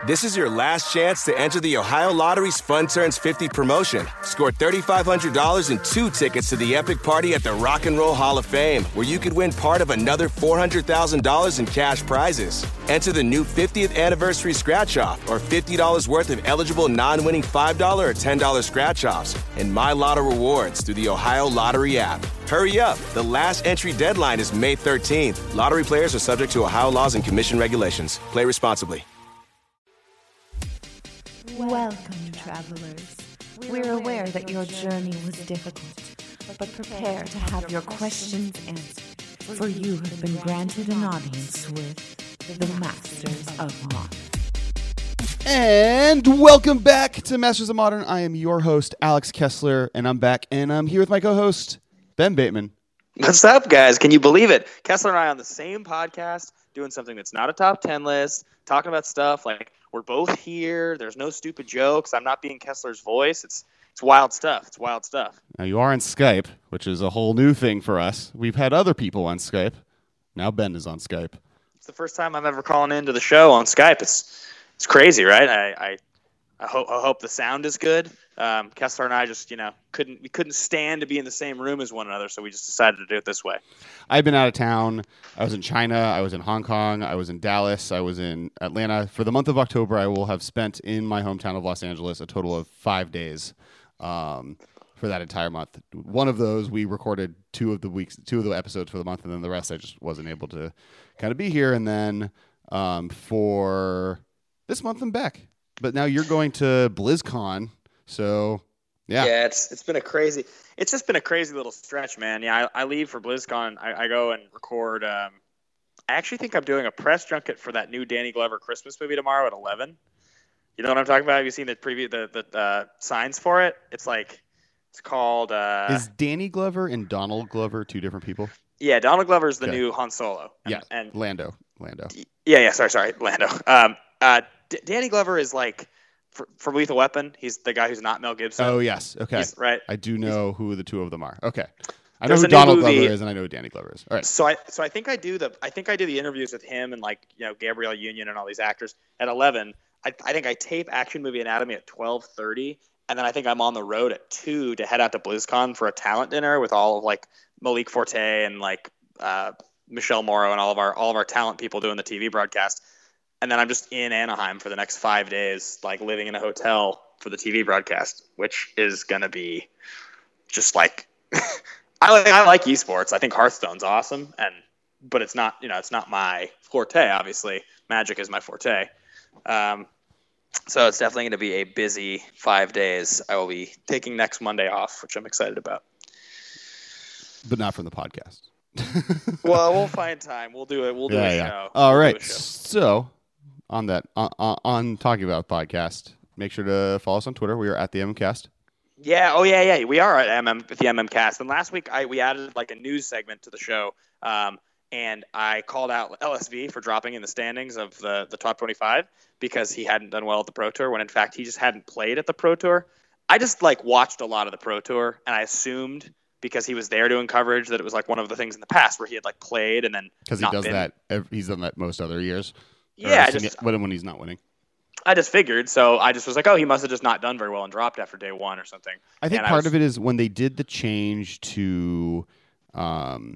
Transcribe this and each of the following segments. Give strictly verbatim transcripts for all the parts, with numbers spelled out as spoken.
This is your last chance to enter the Ohio Lottery's Fun Turns fifty promotion. Score three thousand five hundred dollars and two tickets to the epic party at the Rock and Roll Hall of Fame, where you could win part of another four hundred thousand dollars in cash prizes. Enter the new fiftieth anniversary scratch-off or fifty dollars worth of eligible non-winning five dollars or ten dollars scratch-offs and My Lotto rewards through the Ohio Lottery app. Hurry up. The last entry deadline is May thirteenth. Lottery players are subject to Ohio laws and commission regulations. Play responsibly. Welcome, travelers. We're aware that your journey was difficult, but prepare to have your questions answered, for you have been granted an audience with the Masters of Modern. And welcome back to Masters of Modern. I am your host, Alex Kessler, and I'm back, and I'm here with my co-host, Ben Bateman. What's up, guys? Can you believe it? Kessler and I on the same podcast, doing something that's not a top ten list, talking about stuff like we're both here. There's no stupid jokes. I'm not being Kessler's voice. It's it's wild stuff. It's wild stuff. Now, you are on Skype, which is a whole new thing for us. We've had other people on Skype. Now Ben is on Skype. It's the first time I'm ever calling into the show on Skype. It's it's crazy, right? I I, I hope I hope the sound is good. Um, Kessler and I just, you know, couldn't we couldn't stand to be in the same room as one another, so we just decided to do it this way. I've been out of town. I was in China. I was in Hong Kong. I was in Dallas. I was in Atlanta. For the month of October, I will have spent in my hometown of Los Angeles a total of five days um, for that entire month. One of those, we recorded two of the weeks, two of the episodes for the month, and then the rest I just wasn't able to kind of be here. And then um, for this month, I'm back. But now you're going to BlizzCon. So, yeah. Yeah, it's it's been a crazy – it's just been a crazy little stretch, man. Yeah, I, I leave for BlizzCon. I, I go and record um, – I actually think I'm doing a press junket for that new Danny Glover Christmas movie tomorrow at eleven. You know what I'm talking about? Have you seen the preview, the, the uh, signs for it? It's like – it's called uh, – Is Danny Glover and Donald Glover two different people? Yeah, Donald Glover is the okay. new Han Solo. And, yeah, and Lando. Lando. Yeah, yeah, sorry, sorry, Lando. Um, uh, D- Danny Glover is like – For, for Lethal Weapon, he's the guy who's not Mel Gibson. Oh, yes. Okay. He's, right. I do know he's, who the two of them are. Okay. I know There's who a new Donald movie. Glover is, and I know who Danny Glover is. All right. So I so I think I do the I think I do the interviews with him and like you know Gabrielle Union and all these actors at eleven. I, I think I tape Action Movie Anatomy at twelve thirty, and then I think I'm on the road at two to head out to BlizzCon for a talent dinner with all of like Malik Forte and like uh, Michelle Morrow and all of our all of our talent people doing the T V broadcast. And then I'm just in Anaheim for the next five days, like living in a hotel for the T V broadcast, which is going to be just like I like I like esports. I think Hearthstone's awesome, and but it's not you know it's not my forte. Obviously, Magic is my forte. Um, so it's definitely going to be a busy five days. I will be taking next Monday off, which I'm excited about. But not from the podcast. Well, we'll find time. We'll do it. We'll do yeah, a yeah. show. All we'll right. So on that on, on talking about podcast, make sure to follow us on Twitter. We are at the MMcast. Yeah. Oh, yeah, yeah. We are at M M at the MMcast. And last week, I we added like a news segment to the show, um, and I called out L S V for dropping in the standings of the the top twenty-five because he hadn't done well at the Pro Tour. When in fact he just hadn't played at the Pro Tour. I just like watched a lot of the Pro Tour, and I assumed because he was there doing coverage that it was like one of the things in the past where he had like played and then because he not does been. that. Every, he's done that most other years. Yeah, I just when when he's not winning. I just figured, so I just was like, oh, he must have just not done very well and dropped after day one or something. I think and part I was, of it is when they did the change to um,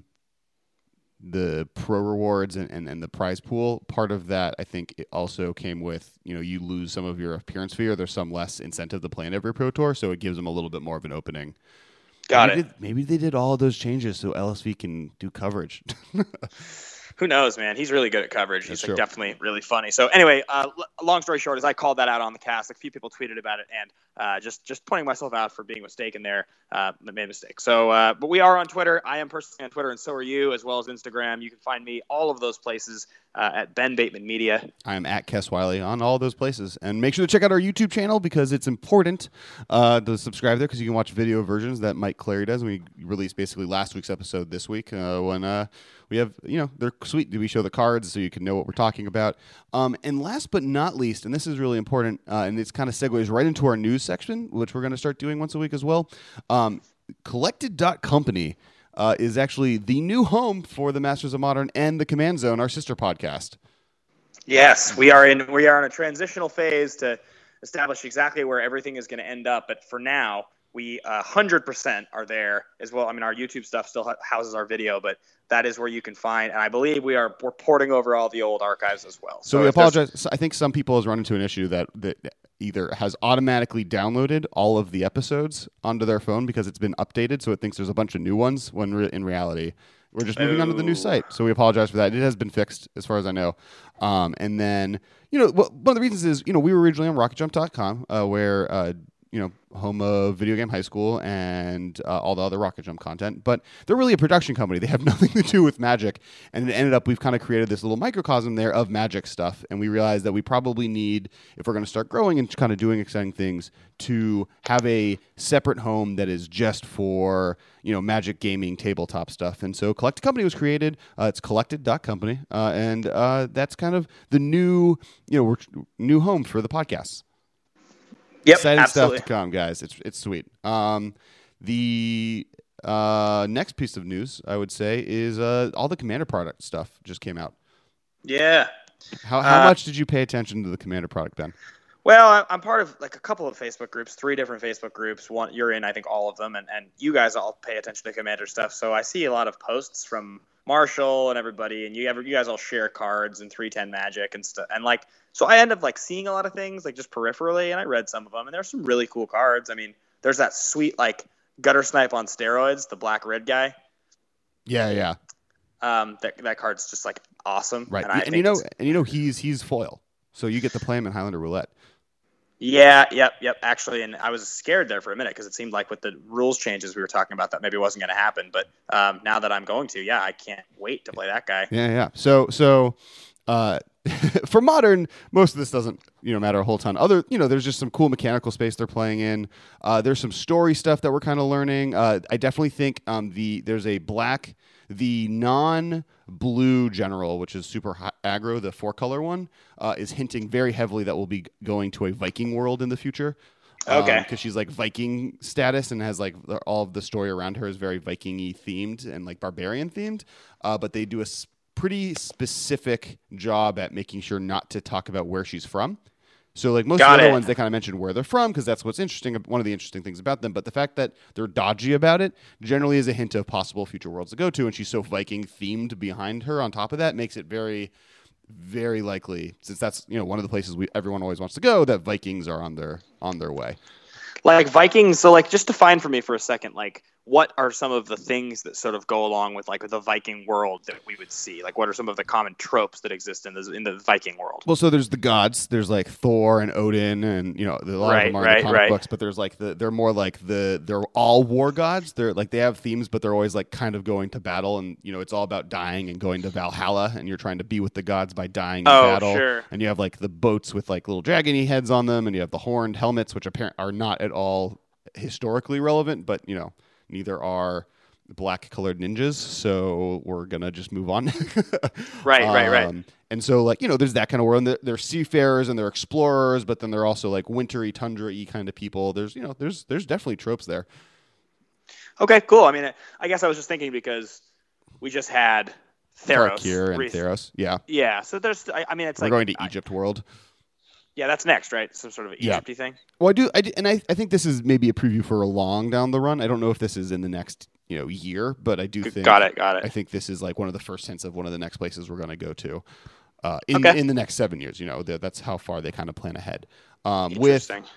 the pro rewards and, and, and the prize pool, part of that I think it also came with, you know, you lose some of your appearance fee or there's some less incentive to play in every pro tour, so it gives them a little bit more of an opening. Got maybe it. They, maybe they did all of those changes so L S V can do coverage. Who knows, man? He's really good at coverage. That's He's like true. definitely really funny. So anyway, uh, l- long story short is I called that out on the cast. Like, a few people tweeted about it, and uh, just just pointing myself out for being mistaken there. Uh, made a mistake. So, uh, but we are on Twitter. I am personally on Twitter, and so are you, as well as Instagram. You can find me all of those places uh, at Ben Bateman Media. I am at Kess Wiley on all those places. And make sure to check out our YouTube channel because it's important uh, to subscribe there because you can watch video versions that Mike Clary does. We released basically last week's episode this week uh, when uh, we have, you know, they're sweet. We show the cards so you can know what we're talking about. Um, and last but not least, and this is really important, uh, and it's kind of segues right into our news section, which we're going to start doing once a week as well. Um, Collected dot company uh, is actually the new home for the Masters of Modern and the Command Zone, our sister podcast. Yes, we are in we are in a transitional phase to establish exactly where everything is going to end up. But for now, we a hundred percent are there as well. I mean, our YouTube stuff still houses our video, but that is where you can find. And I believe we are we're porting over all the old archives as well. So, so we apologize. So I think some people has run into an issue that that either has automatically downloaded all of the episodes onto their phone because it's been updated, so it thinks there's a bunch of new ones. When re- in reality, we're just moving Ooh. on to the new site. So we apologize for that. It has been fixed as far as I know. Um, and then, you know, well, one of the reasons is, you know, we were originally on rocket jump dot com, uh, where, uh, you know, home of Video Game High School and uh, all the other Rocket Jump content. But they're really a production company. They have nothing to do with Magic. And it ended up, we've kind of created this little microcosm there of Magic stuff. And we realized that we probably need, if we're going to start growing and kind of doing exciting things, to have a separate home that is just for, you know, Magic gaming tabletop stuff. And so Collected Company was created. Uh, it's collected dot company. Uh, and uh, that's kind of the new, you know, new home for the podcasts. Yep, Exciting absolutely. stuff to come, guys. It's it's sweet. Um, the uh, next piece of news, I would say, is uh, all the Commander product stuff just came out. Yeah. How how Uh, much did you pay attention to the Commander product, Ben? Well, I- I'm part of like a couple of Facebook groups, three different Facebook groups. One, you're in, I think, all of them, and, and you guys all pay attention to Commander stuff. So I see a lot of posts from Marshall and everybody, and you ever you guys all share cards and three ten Magic and stuff, and like so I end up like seeing a lot of things like just peripherally, and I read some of them, and there's some really cool cards. I mean, there's that sweet like Gutter Snipe on steroids, the black red guy. Yeah, yeah, Um, that that card's just like awesome, right. And, And, I think you know, it's- and you know, he's he's foil, so you get to play him in Highlander Roulette. Yeah, yep, yep. Actually, and I was scared there for a minute because it seemed like with the rules changes we were talking about that maybe wasn't going to happen. But um, now that I'm going to, yeah, I can't wait to play that guy. Yeah, yeah. So so. Uh, for Modern, most of this doesn't, you know, matter a whole ton. Other, you know, there's just some cool mechanical space they're playing in. Uh, there's some story stuff that we're kind of learning. Uh, I definitely think um, the there's a black, the non-blue general, which is super high aggro, the four color one, uh, is hinting very heavily that we'll be going to a Viking world in the future. Okay. Because um, she's like Viking status and has like the, all of the story around her is very Viking-y themed and like barbarian themed. Uh, but they do a sp- pretty specific job at making sure not to talk about where she's from. So like most Got of the other it. ones, they kind of mention where they're from because that's what's interesting. One of the interesting things about them. But the fact that they're dodgy about it generally is a hint of possible future worlds to go to. And she's so Viking themed behind her on top of that makes it very, very likely, since that's, you know, one of the places we everyone always wants to go, that Vikings are on their on their way. Like Vikings, so like just define for me for a second, like what are some of the things that sort of go along with like the Viking world that we would see? Like what are some of the common tropes that exist in the in the Viking world? Well, so there's the gods. There's like Thor and Odin, and you know a lot Right, of them are in right, the comic right. books. But there's like the they're more like the they're all war gods. They're like they have themes, but they're always like kind of going to battle, and you know it's all about dying and going to Valhalla, and you're trying to be with the gods by dying in Oh, battle. sure. And you have like the boats with like little dragony heads on them, and you have the horned helmets, which apparently are not at all historically relevant, but you know neither are black colored ninjas, so we're gonna just move on. Right, right, right. Um, And so, like, you know, there's that kind of world. And they're, they're seafarers and they're explorers, but then they're also like wintry, tundra-y kind of people. There's, you know, there's there's definitely tropes there. Okay, cool. I mean, I guess I was just thinking because we just had Theros. Tarkir and rec- Theros. Yeah, Yeah, so there's, I, I mean, it's we're like going to I- Egypt world. yeah, that's next, right? Some sort of Yeah. Egypty thing. Well, I do, I do and I, I think this is maybe a preview for a long down the run. I don't know if this is in the next, you know, year, but I do G- think Got it, got I it. think this is like one of the first hints of one of the next places we're going to go to uh, in Okay. in the next seven years. You know, th- that's how far they kind of plan ahead. Um, with Interesting.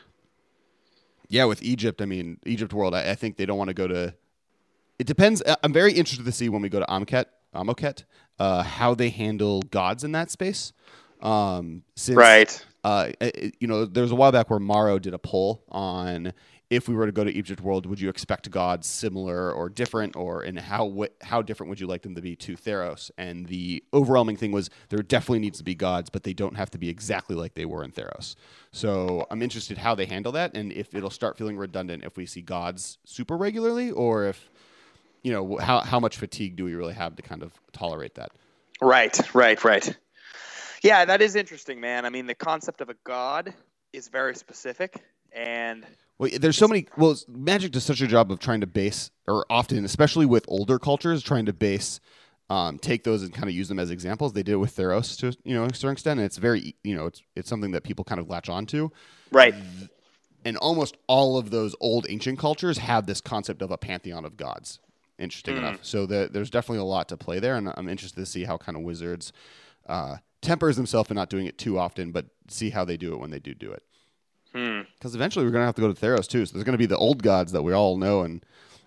yeah, with Egypt, I mean, Egypt world. I, I think they don't want to go to. It depends. I- I'm very interested to see when we go to Amoket, Amoket, uh, how they handle gods in that space. Um, since, Right. Uh, it- you know, there was a while back where Morrow did a poll on if we were to go to Egypt world, would you expect gods similar or different, or and how wh- how different would you like them to be to Theros? And the overwhelming thing was there definitely needs to be gods, but they don't have to be exactly like they were in Theros. So I'm interested how they handle that, and if it'll start feeling redundant if we see gods super regularly, or if you know how how much fatigue do we really have to kind of tolerate that? Right, right, right. Yeah, that is interesting, man. I mean, the concept of a god is very specific, and Well, there's so many. Well, Magic does such a job of trying to base, or often, especially with older cultures, trying to base um, take those and kind of use them as examples. They did it with Theros to you know a certain extent, and it's very you know it's it's something that people kind of latch onto. Right. And almost all of those old ancient cultures have this concept of a pantheon of gods. Interesting mm. enough. So the, there's definitely a lot to play there, and I'm interested to see how kind of Wizards uh, tempers themselves in not doing it too often, but see how they do it when they do do it. Because hmm. eventually we're going to have to go to Theros too. So there's going to be the old gods that we all know and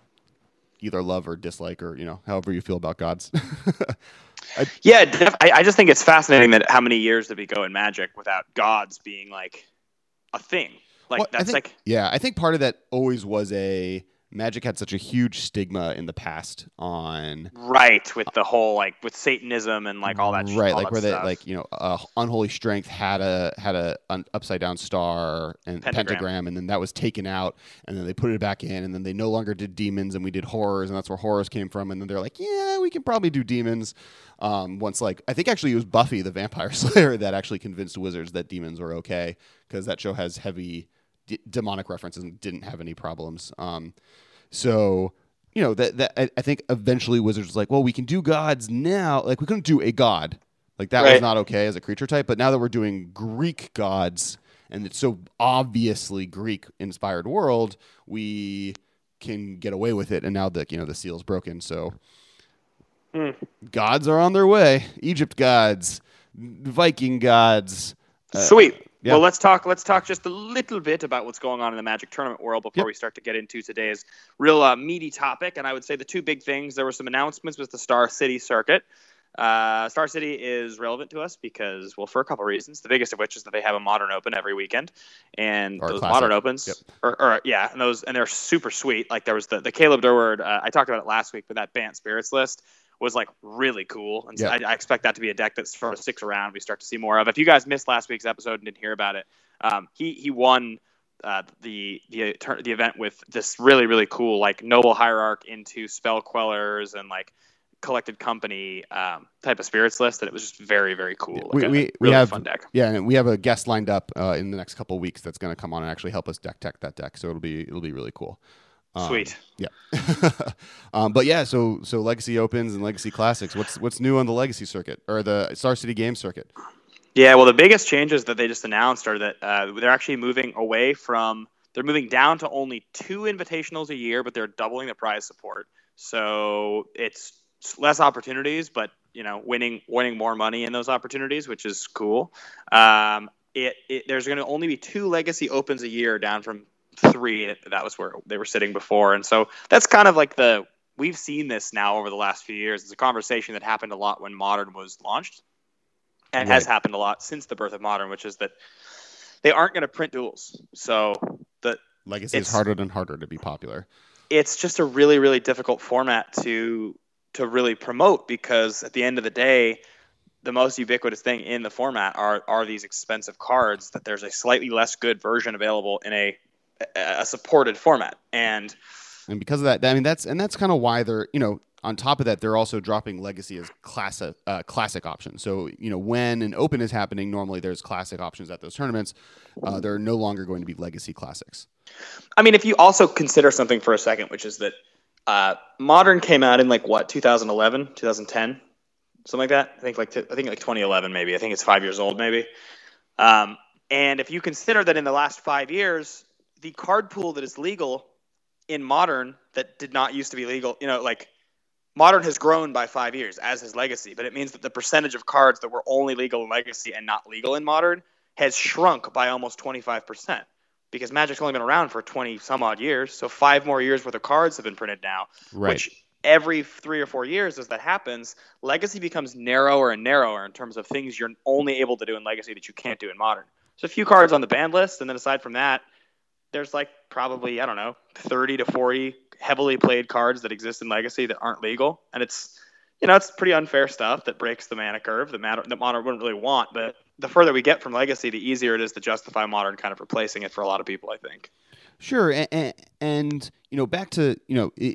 either love or dislike, or you know, however you feel about gods. I, yeah, def- I, I just think it's fascinating that how many years did we go in Magic without gods being like a thing. Like well, that's think, like yeah, I think part of that always was a Magic had such a huge stigma in the past on right with the whole like with Satanism and like all that right all like that where stuff. they like you know uh, Unholy Strength had a had a an upside down star and pentagram. pentagram and then that was taken out and then they put it back in and then they no longer did demons and we did horrors and that's where horrors came from and then they're like yeah we can probably do demons um, once like I think actually it was Buffy the Vampire Slayer that actually convinced Wizards that demons were okay because that show has heavy d- demonic references and didn't have any problems. Um, So, you know, that that I, I think eventually Wizards was like, well, we can do gods now. Like, we couldn't do a god. Like, that right. was not okay as a creature type. But now that we're doing Greek gods, and it's so obviously Greek-inspired world, we can get away with it. And now that, you know, the seal's broken. So, mm. gods are on their way. Egypt gods, Viking gods. Uh, Sweet. Yeah. Well, let's talk. Let's talk just a little bit about what's going on in the Magic tournament world before yep. we start to get into today's real uh, meaty topic. And I would say the two big things. There were some announcements with the Star City circuit. Uh, Star City is relevant to us because, well, for a couple of reasons. The biggest of which is that they have a Modern Open every weekend, and or those classic. Modern Opens, yep. or, or yeah, and those and they're super sweet. Like there was the the Caleb Durward. Uh, I talked about it last week, but that Bant Spirits list was like really cool, and so yep. I, I expect that to be a deck that sort of sticks around. We start to see more of. If you guys missed last week's episode and didn't hear about it. Um, he he won uh, the the the event with this really really cool like Noble Hierarch into Spell Quellers and like Collected Company um, type of spirits list, and it was just very very cool. Like we a, we, really we have fun deck. Yeah, and we have a guest lined up uh, in the next couple of weeks that's going to come on and actually help us deck tech that deck. So it'll be it'll be really cool. Um, Sweet. Yeah. um, but yeah, so so Legacy Opens and Legacy Classics. What's what's new on the Legacy circuit or the Star City Games circuit? Yeah, well, the biggest changes that they just announced are that uh, they're actually moving away from – they're moving down to only two invitationals a year, but they're doubling the prize support. So it's less opportunities, but, you know, winning winning more money in those opportunities, which is cool. Um, it, it There's going to only be two Legacy Opens a year down from three. That was where they were sitting before. And so that's kind of like the – we've seen this now over the last few years. It's a conversation that happened a lot when Modern was launched. And right. has happened a lot since the birth of Modern, which is that they aren't going to print duels. So the Legacy is harder and harder to be popular. It's just a really, really difficult format to to really promote because at the end of the day, the most ubiquitous thing in the format are are these expensive cards that there's a slightly less good version available in a a supported format. And and because of that, I mean that's and that's kind of why they're you know. On top of that, they're also dropping Legacy as classic, uh, classic options. So, you know, when an Open is happening, normally there's classic options at those tournaments. Uh, they're no longer going to be Legacy Classics. I mean, if you also consider something for a second, which is that uh, Modern came out in like what, twenty eleven, twenty ten, something like that. I think like t- I think like twenty eleven, maybe. I think it's five years old, maybe. Um, and if you consider that in the last five years, the card pool that is legal in Modern that did not used to be legal, you know, like. Modern has grown by five years, as has Legacy, but it means that the percentage of cards that were only legal in Legacy and not legal in Modern has shrunk by almost twenty-five percent because Magic's only been around for twenty some odd years. So five more years worth of cards have been printed now, right. which every three or four years as that happens, Legacy becomes narrower and narrower in terms of things you're only able to do in Legacy that you can't do in Modern. So a few cards on the ban list, and then aside from that, there's like probably, I don't know, thirty to forty heavily played cards that exist in Legacy that aren't legal. And it's, you know, it's pretty unfair stuff that breaks the mana curve that, matter, that Modern wouldn't really want. But the further we get from Legacy, the easier it is to justify Modern kind of replacing it for a lot of people, I think. Sure. And, and, and you know, back to, you know, it,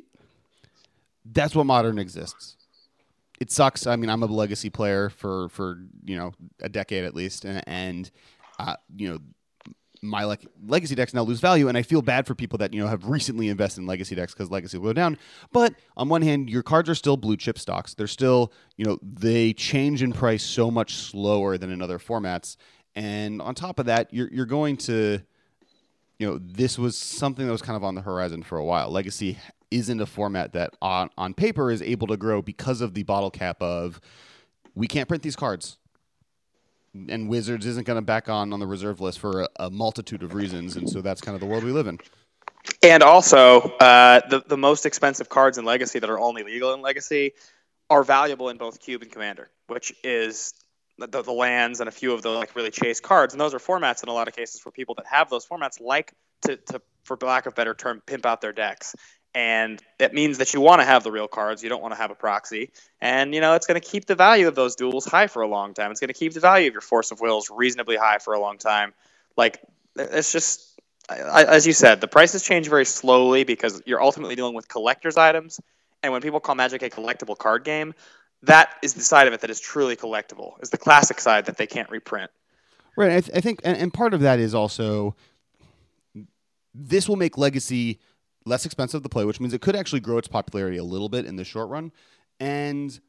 that's what Modern exists. It sucks. I mean, I'm a Legacy player for, for you know, a decade at least. And, and uh, you know, my like legacy decks now lose value, and I feel bad for people that you know have recently invested in legacy decks because legacy will go down. But on one hand, your cards are still blue chip stocks. They're still, you know, they change in price so much slower than in other formats. And on top of that, you're you're going to, you know, this was something that was kind of on the horizon for a while. Legacy isn't a format that on on paper is able to grow because of the bottle cap of we can't print these cards. And Wizards isn't going to back on on the reserve list for a, a multitude of reasons, and so that's kind of the world we live in. And also, uh, the the most expensive cards in Legacy that are only legal in Legacy are valuable in both Cube and Commander, which is the, the lands and a few of the like really chase cards. And those are formats in a lot of cases for people that have those formats like to, to for lack of a better term, pimp out their decks. And it means that you want to have the real cards. You don't want to have a proxy. And, you know, it's going to keep the value of those duels high for a long time. It's going to keep the value of your Force of Wills reasonably high for a long time. Like, it's just, I, as you said, the prices change very slowly because you're ultimately dealing with collector's items. And when people call Magic a collectible card game, that is the side of it that is truly collectible, is the classic side that they can't reprint. Right. I, th- I think, and, and part of that is also, this will make Legacy less expensive to play, which means it could actually grow its popularity a little bit in the short run. And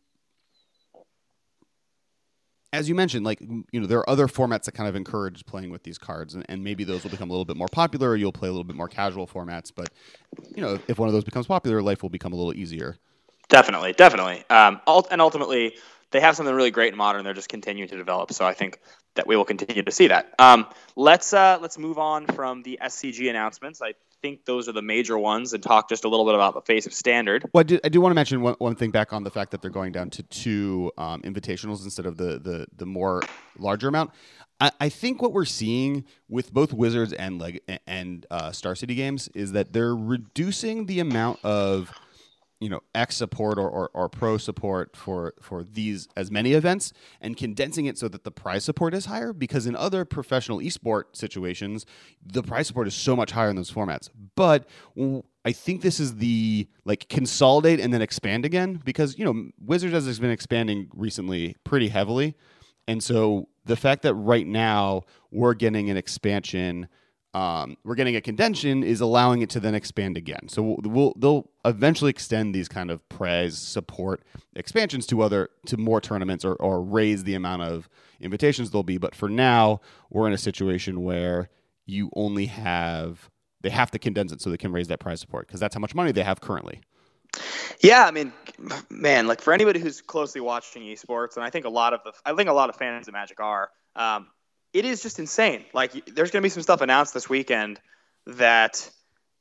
as you mentioned, like, you know, there are other formats that kind of encourage playing with these cards, and, and maybe those will become a little bit more popular, or you'll play a little bit more casual formats. But, you know, if one of those becomes popular, life will become a little easier. Definitely, definitely. Um, ult- and ultimately, they have something really great in Modern. They're just continuing to develop. So I think that we will continue to see that. Um, let's uh, let's move on from the S C G announcements. I think those are the major ones, and talk just a little bit about the face of Standard. Well, I do, I do want to mention one, one thing back on the fact that they're going down to two um, invitationals instead of the the the more larger amount. I, I think what we're seeing with both Wizards and Leg and uh, Star City Games is that they're reducing the amount of, you know, X support or, or, or pro support for, for these as many events and condensing it so that the prize support is higher, because in other professional esport situations, the prize support is so much higher in those formats. But I think this is the, like, consolidate and then expand again, because, you know, Wizards has been expanding recently pretty heavily. And so the fact that right now we're getting an expansion, Um, we're getting a condension is allowing it to then expand again. So we'll, we'll they'll eventually extend these kind of prize support expansions to other to more tournaments, or, or raise the amount of invitations there'll be. But for now, we're in a situation where you only have they have to condense it so they can raise that prize support, because that's how much money they have currently. Yeah, I mean, man, like, for anybody who's closely watching esports, and I think a lot of the I think a lot of fans of Magic are. Um, It is just insane. Like, there's going to be some stuff announced this weekend that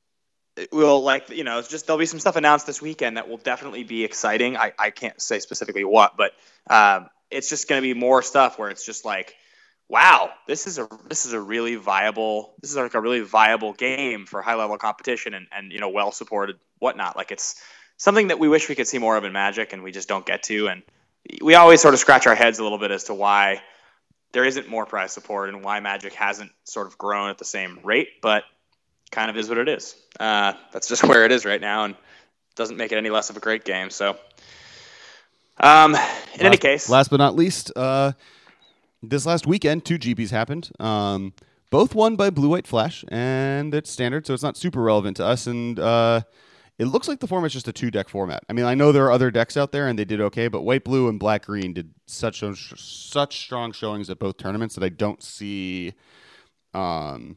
will, like, you know, it's just there'll be some stuff announced this weekend that will definitely be exciting. I, I can't say specifically what, but um, it's just going to be more stuff where it's just like, wow, this is a this is a really viable this is like a really viable game for high level competition and, and you know, well supported whatnot. Like, it's something that we wish we could see more of in Magic, and we just don't get to. And we always sort of scratch our heads a little bit as to why there isn't more prize support and why Magic hasn't sort of grown at the same rate, but kind of is what it is. Uh, that's just where it is right now, and doesn't make it any less of a great game. So, um, in last, any case, last but not least, uh, this last weekend, two G Ps happened. Um, both won by Blue White Flash, and it's Standard, so it's not super relevant to us. And uh, it looks like the format's just a two-deck format. I mean, I know there are other decks out there, and they did okay, but White, Blue, and Black, Green did such such strong showings at both tournaments that I don't see um,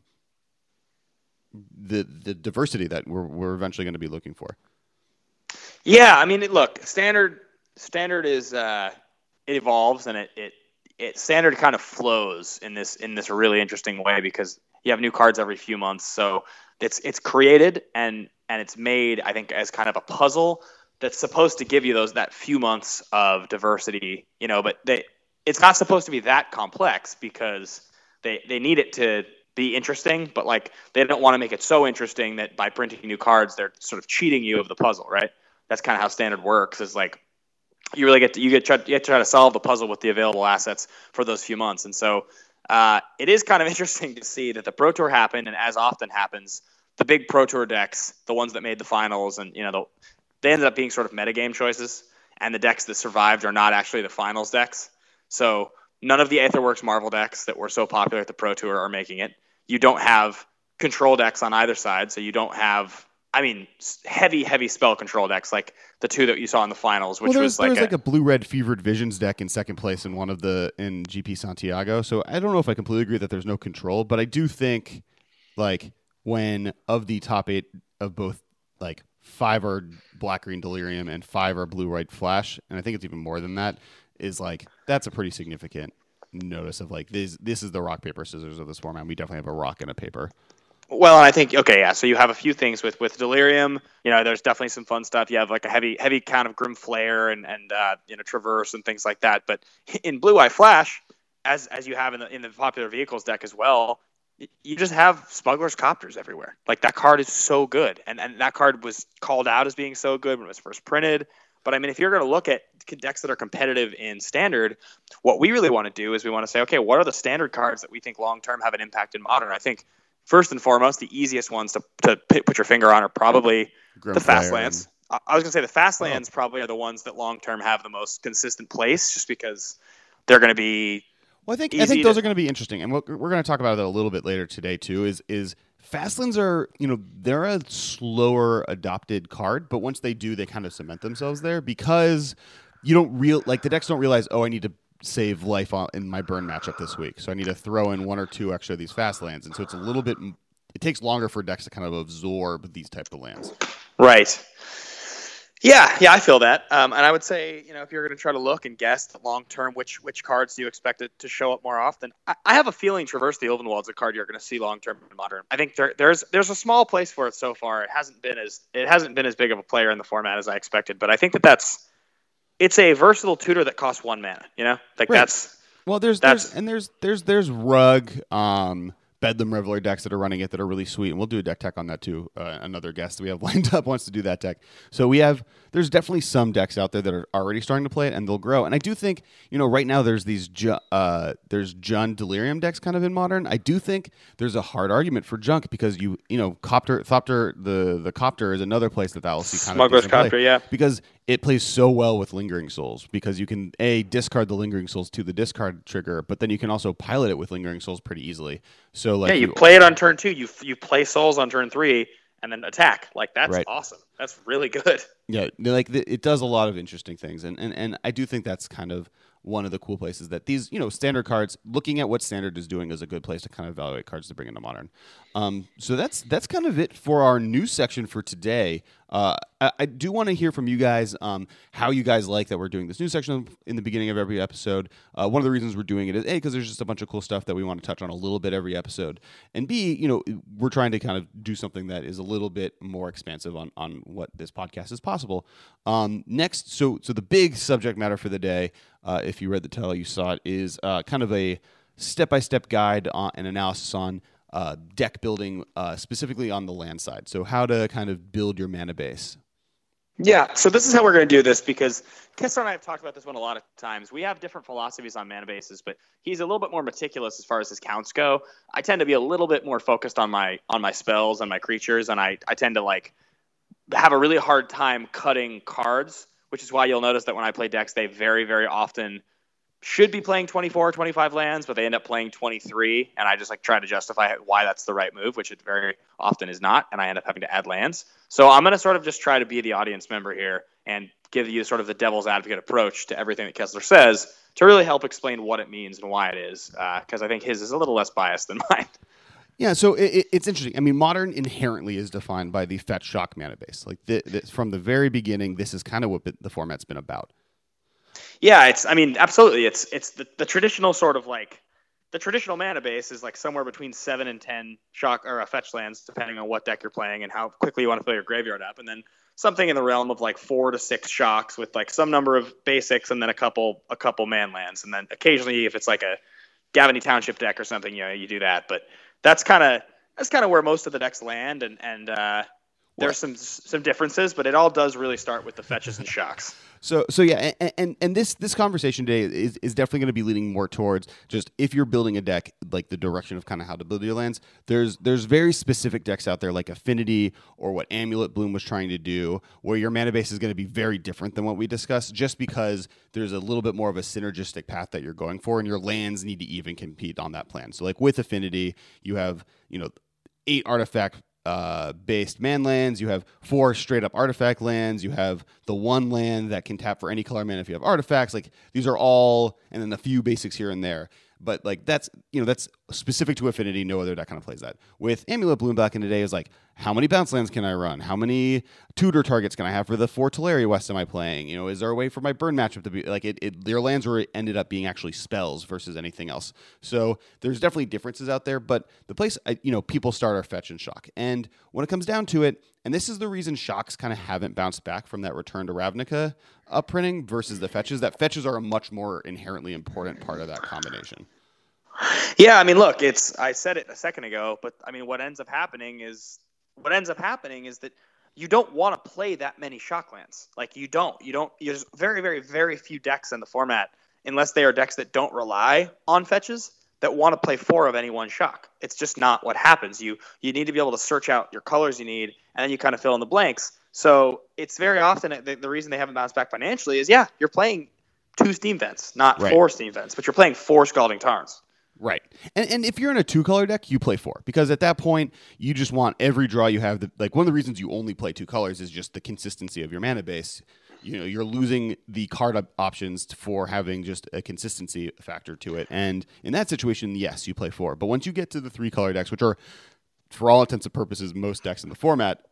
the the diversity that we're we're eventually going to be looking for. Yeah, I mean, it, look, standard standard is uh, it evolves, and it, it it standard kind of flows in this in this really interesting way, because you have new cards every few months, so it's it's created and. And it's made, I think, as kind of a puzzle that's supposed to give you those that few months of diversity, you know. But they, it's not supposed to be that complex, because they they need it to be interesting. But, like, they don't want to make it so interesting that by printing new cards, they're sort of cheating you of the puzzle, right? That's kind of how Standard works. Is like you really get to, you get try, you get to try to solve the puzzle with the available assets for those few months. And so uh, it is kind of interesting to see that the Pro Tour happened, and as often happens, the big Pro Tour decks, the ones that made the finals, and, you know, the, they ended up being sort of metagame choices, and the decks that survived are not actually the finals decks. So none of the Aetherworks Marvel decks that were so popular at the Pro Tour are making it. You don't have control decks on either side, so you don't have, I mean, heavy, heavy spell control decks like the two that you saw in the finals, which well, was like, there's a, like a blue-red Fevered Visions deck in second place in one of the in G P Santiago. So I don't know if I completely agree that there's no control, but I do think like when of the top eight of both, like five are black-green Delirium and five are blue-white Flash, and I think it's even more than that, is like that's a pretty significant notice of like this this is the rock paper scissors of this format. We definitely have a rock and a paper. Well, and I think okay, yeah. So you have a few things with with Delirium. You know, there's definitely some fun stuff. You have like a heavy heavy kind of Grim Flare and and uh, you know Traverse and things like that. But in Blue Eye Flash, as as you have in the in the popular vehicles deck as well, you just have Smuggler's Copters everywhere. Like that card is so good, and and that card was called out as being so good when it was first printed. But I mean, if you're going to look at decks that are competitive in Standard, what we really want to do is we want to say, okay, what are the Standard cards that we think long-term have an impact in Modern? I think first and foremost, the easiest ones to, to put your finger on are probably Grim the Fast Lands. I, I was going to say the Fast Lands oh. probably are the ones that long-term have the most consistent place just because they're going to be Well, I think I think those to, are going to be interesting. And we're, we're going to talk about that a little bit later today, too, is is Fastlands are, you know, they're a slower adopted card, but once they do, they kind of cement themselves there because you don't real like the decks don't realize, oh, I need to save life on, in my burn matchup this week, so I need to throw in one or two extra of these fast lands, and so it's a little bit. It takes longer for decks to kind of absorb these type of lands. Right. Yeah, yeah, I feel that, um, and I would say, you know, if you're going to try to look and guess long term, which which cards do you expect it to show up more often? I, I have a feeling Traverse the Ulvenwald is a card you're going to see long term in Modern. I think there, there's there's a small place for it so far. It hasn't been as it hasn't been as big of a player in the format as I expected, but I think that that's it's a versatile tutor that costs one mana. You know, like right. that's well, there's that's there's, and there's there's there's Rug. Um, Bedlam Reveler decks that are running it that are really sweet, and we'll do a deck tech on that too. Uh, another guest we have lined up wants to do that deck. So we have, there's definitely some decks out there that are already starting to play it, and they'll grow. And I do think, you know, right now there's these, ju- uh, there's Jund Delirium decks kind of in Modern. I do think there's a hard argument for Junk because you, you know, Copter, Thopter, the the Copter is another place that that will see kind Smuggler's of Copter, yeah, because it plays so well with Lingering Souls because you can a discard the Lingering Souls to the discard trigger, but then you can also pilot it with Lingering Souls pretty easily. So like, yeah, you, you play it on turn two, you you play Souls on turn three, and then attack. Like that's right. awesome. That's really good. Yeah, like it does a lot of interesting things, and, and and I do think that's kind of one of the cool places that these, you know, standard cards. Looking at what Standard is doing is a good place to kind of evaluate cards to bring into Modern. Um, so that's that's kind of it for our news section for today. Uh, I, I do want to hear from you guys um, how you guys like that we're doing this news section in the beginning of every episode. Uh, one of the reasons we're doing it is A, because there's just a bunch of cool stuff that we want to touch on a little bit every episode, and B, you know, we're trying to kind of do something that is a little bit more expansive on, on what this podcast is possible. Um, next, so so the big subject matter for the day, uh, if you read the title, you saw it, is uh, kind of a step-by-step guide on, and analysis on Uh, deck building, uh, specifically on the land side. So how to kind of build your mana base. Yeah, so this is how we're going to do this because Kessler and I have talked about this one a lot of times. We have different philosophies on mana bases, but he's a little bit more meticulous as far as his counts go. I tend to be a little bit more focused on my on my spells and my creatures, and I, I tend to like have a really hard time cutting cards, which is why you'll notice that when I play decks, they very, very often should be playing twenty-four, twenty-five lands, but they end up playing twenty-three, and I just like try to justify why that's the right move, which it very often is not, and I end up having to add lands. So I'm going to sort of just try to be the audience member here and give you sort of the devil's advocate approach to everything that Kessler says to really help explain what it means and why it is, because uh, I think his is a little less biased than mine. Yeah, so it, it's interesting. I mean, Modern inherently is defined by the fetch shock mana base. Like the, the, from the very beginning, this is kind of what the format's been about. Yeah, it's. I mean, absolutely. It's it's the, the traditional sort of like the traditional mana base is like somewhere between seven and ten shock or uh, fetch lands, depending on what deck you're playing and how quickly you want to fill your graveyard up, and then something in the realm of like four to six shocks with like some number of basics and then a couple a couple man lands, and then occasionally if it's like a Gavany Township deck or something, you know, you do that. But that's kind of that's kind of where most of the decks land, and and uh, there's some some differences, but it all does really start with the fetches and shocks. So so yeah, and and, and this this conversation today is, is definitely going to be leaning more towards just if you're building a deck, like the direction of kind of how to build your lands. There's there's very specific decks out there like Affinity or what Amulet Bloom was trying to do, where your mana base is going to be very different than what we discussed, just because there's a little bit more of a synergistic path that you're going for, and your lands need to even compete on that plan. So like with Affinity, you have you know eight artifact uh based man lands, you have four straight up artifact lands, you have the one land that can tap for any color mana if you have artifacts. Like these are all, and then a few basics here and there, but like that's you know that's specific to Affinity. No other deck kind of plays that. With Amulet Bloom back in the day is like, how many bounce lands can I run? How many tutor targets can I have for the four Teleria West am I playing? You know, is there a way for my burn matchup to be like it? it their lands were ended up being actually spells versus anything else. So there's definitely differences out there, but the place I, you know people start are fetch and shock, and when it comes down to it, and this is the reason shocks kind of haven't bounced back from that Return to Ravnica upprinting versus the fetches. That fetches are a much more inherently important part of that combination. Yeah, I mean, look, it's I said it a second ago, but I mean, what ends up happening is what ends up happening is that you don't want to play that many shock lands. Like you don't, you don't. There's very, very, very few decks in the format, unless they are decks that don't rely on fetches, that want to play four of any one shock. It's just not what happens. You you need to be able to search out your colors you need, and then you kind of fill in the blanks. So it's very often the, the reason they haven't bounced back financially is yeah, you're playing two Steam Vents, not right. four Steam Vents, but you're playing four Scalding Tarns. Right. And and if you're in a two-color deck, you play four. Because at that point, you just want every draw you have. The, like, one of the reasons you only play two colors is just the consistency of your mana base. You know, you're losing the card op- options for having just a consistency factor to it. And in that situation, yes, you play four. But once you get to the three-color decks, which are, for all intents and purposes, most decks in the format,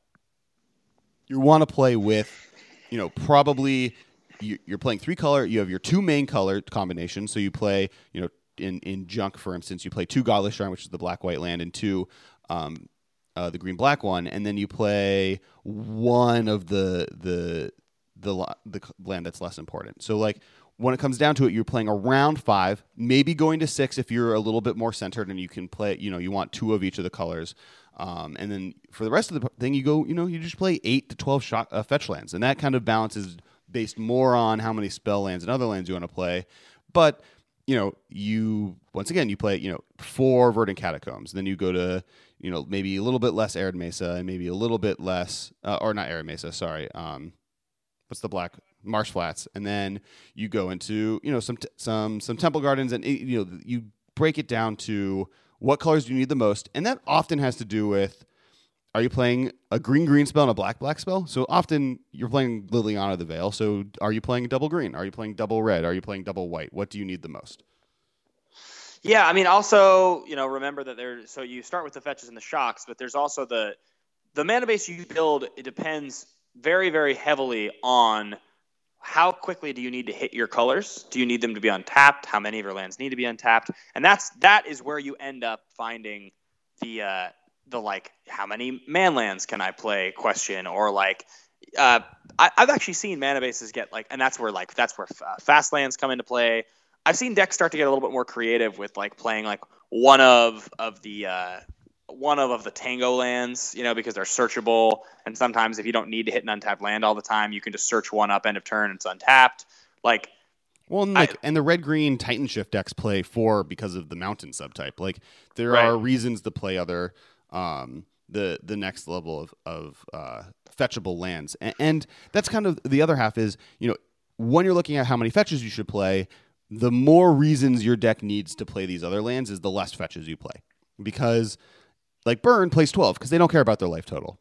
you want to play with, you know, probably you, you're playing three-color. You have your two main color combinations. So you play, you know, In, in Junk, for instance, you play two Godless Shrine, which is the black-white land, and two um, uh, the green-black one, and then you play one of the the the the land that's less important. So, like, when it comes down to it, you're playing around five, maybe going to six if you're a little bit more centered and you can play, you know, you want two of each of the colors. Um, and then for the rest of the thing, you go, you know, you just play eight to twelve shot, uh, fetch lands, and that kind of balance is based more on how many spell lands and other lands you want to play, but you know, you once again you play, you know, four Verdant Catacombs. Then you go to, you know, maybe a little bit less Arid Mesa and maybe a little bit less, uh, or not Arid Mesa, sorry. Um, what's the black Marsh Flats? And then you go into, you know, some t- some some Temple Gardens, and it, you know, you break it down to what colors do you need the most, and that often has to do with, are you playing a green green spell and a black black spell? So often you're playing Liliana the Veil. So are you playing double green? Are you playing double red? Are you playing double white? What do you need the most? Yeah, I mean, also, you know, remember that there. So you start with the fetches and the shocks, but there's also the the mana base you build. It depends very, very heavily on how quickly do you need to hit your colors. Do you need them to be untapped? How many of your lands need to be untapped? And that's that is where you end up finding the. Uh, the like how many man lands can I play question, or like uh, I, I've actually seen mana bases get like, and that's where like that's where uh, fast lands come into play. I've seen decks start to get a little bit more creative with like playing like one of of the uh, one of, of the Tango lands, you know, because they're searchable, and sometimes if you don't need to hit an untapped land all the time, you can just search one up end of turn and it's untapped. Like Well, and, like, I, and the red-green Titan Shift decks play four because of the mountain subtype. Like there right. are reasons to play other um, the the next level of of uh, fetchable lands, and, and that's kind of the other half is, you know, when you're looking at how many fetches you should play, the more reasons your deck needs to play these other lands is the less fetches you play, because like Burn plays twelve because they don't care about their life total.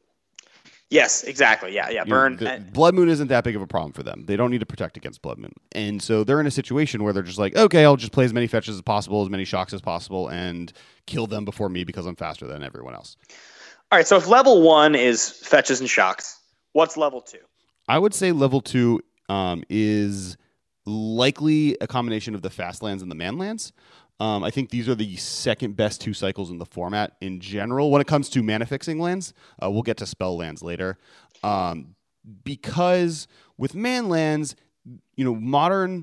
Yes, exactly. Yeah, yeah. Burn. You know, Blood Moon isn't that big of a problem for them. They don't need to protect against Blood Moon. And so they're in a situation where they're just like, okay, I'll just play as many fetches as possible, as many shocks as possible, and kill them before me because I'm faster than everyone else. All right, so if level one is fetches and shocks, what's level two? I would say level two um, is likely a combination of the fast lands and the man lands. Um, I think these are the second best two cycles in the format in general when it comes to mana fixing lands. Uh, we'll get to spell lands later. Um, because with man lands, you know, Modern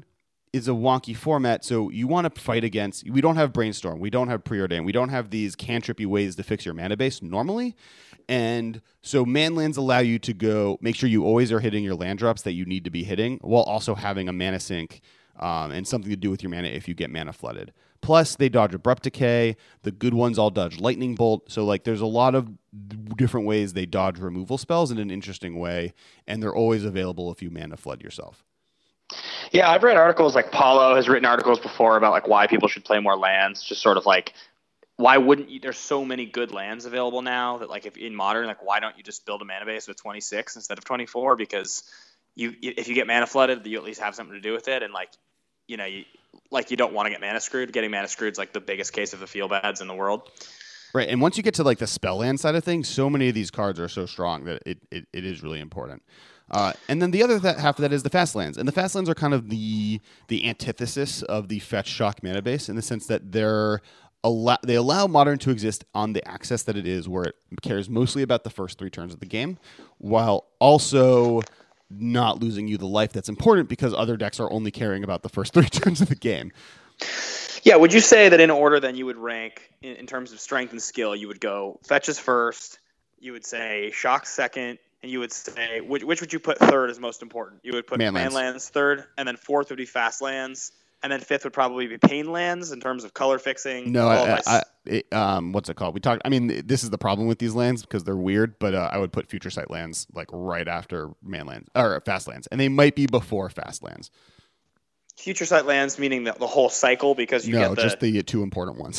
is a wonky format, so you want to fight against. We don't have Brainstorm, we don't have Preordain, we don't have these cantrippy ways to fix your mana base normally, and so manlands allow you to go make sure you always are hitting your land drops that you need to be hitting, while also having a mana sink um, and something to do with your mana if you get mana flooded. Plus, they dodge Abrupt Decay. The good ones all dodge Lightning Bolt. So, like, there's a lot of different ways they dodge removal spells in an interesting way, and they're always available if you mana flood yourself. Yeah, I've read articles, like Paulo has written articles before about like why people should play more lands. Just sort of like, why wouldn't you? There's so many good lands available now that like if in Modern, like why don't you just build a mana base with twenty-six instead of twenty-four? Because you if you get mana flooded, you at least have something to do with it. And like, you know, you like you don't want to get mana screwed. Getting mana screwed is like the biggest case of the feel bads in the world. Right, and once you get to like the spell land side of things, so many of these cards are so strong that it it, it is really important. Uh, and then the other th- half of that is the fast lands, and the fast lands are kind of the the antithesis of the fetch shock mana base in the sense that they're allow they allow Modern to exist on the axis that it is, where it cares mostly about the first three turns of the game, while also not losing you the life that's important because other decks are only caring about the first three turns of the game. Yeah, would you say that in order then you would rank in, in terms of strength and skill? You would go fetches first, you would say shock second. And you would say, which, which would you put third as most important? You would put man, man lands. lands third, and then fourth would be fast lands, and then fifth would probably be pain lands in terms of color fixing. No, I, I, I, it, um, what's it called? We talked. I mean, this is the problem with these lands because they're weird. But uh, I would put future sight lands like right after man lands or fast lands, and they might be before fast lands. Future sight lands meaning the, the whole cycle because you no, get the... just the two important ones.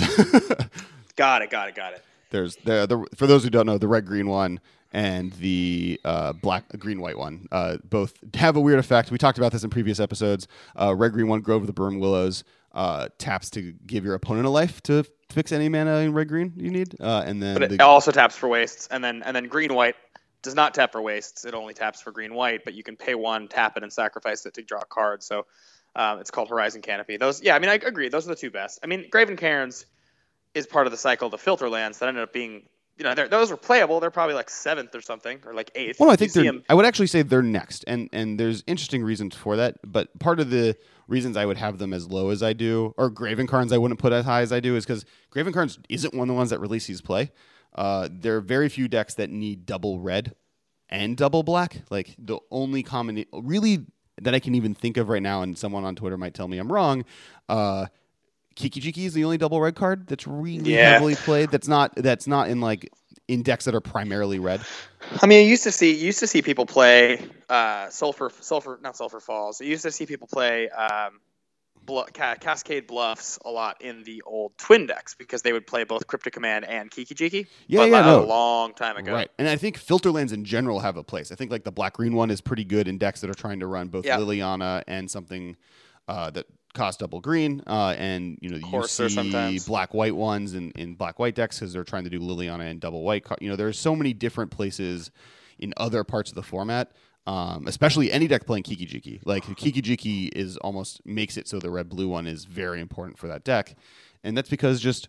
got it, got it, got it. There's the, the for those who don't know, the red green one and the uh, black green white one uh, both have a weird effect. We talked about this in previous episodes. Uh, red green one, Grove of the Burn Willows, uh, taps to give your opponent a life to fix any mana in red green you need, uh, and then but it the... also taps for wastes, and then and then green white does not tap for wastes. It only taps for green white, but you can pay one, tap it, and sacrifice it to draw a card. So um, it's called Horizon Canopy. Those, yeah, I mean, I agree. Those are the two best. I mean, Graven Cairns is part of the cycle of the filter lands that ended up being. You know, those were playable. They're probably like seventh or something, or like eighth. Well, I think they're. I would actually say they're next, and and there's interesting reasons for that. But part of the reasons I would have them as low as I do, or Graven Cairns I wouldn't put as high as I do, is because Graven Cairns isn't one of the ones that release these play. Uh, there are very few decks that need double red and double black. Like the only common, really, that I can even think of right now, and someone on Twitter might tell me I'm wrong. Uh, Kiki-Jiki is the only double red card that's really yeah. heavily played. That's not that's not in like in decks that are primarily red. I mean, I used to see used to see people play uh, sulfur sulfur not sulfur falls. I used to see people play um, bl- ca- Cascade Bluffs a lot in the old twin decks because they would play both Cryptic Command and Kiki-Jiki. Yeah, but yeah, a no. long time ago. Right, and I think filter lands in general have a place. I think like the black green one is pretty good in decks that are trying to run both yeah. Liliana and something uh, that. Cost double green, uh, and you know you see sometimes. black white ones in, in black white decks because they're trying to do Liliana and double white. You know, there's so many different places in other parts of the format, um, especially any deck playing Kiki-Jiki. Like Kiki-Jiki is almost makes it so the red blue one is very important for that deck, and that's because just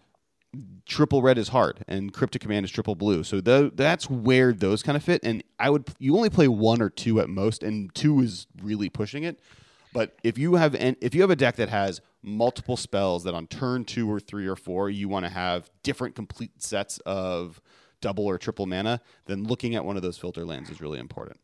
triple red is hard and Cryptic Command is triple blue. So th- that's where those kind of fit. And I would you only play one or two at most, and two is really pushing it. But if you have an, if you have a deck that has multiple spells that on turn two or three or four you want to have different complete sets of double or triple mana, then looking at one of those filter lands is really important.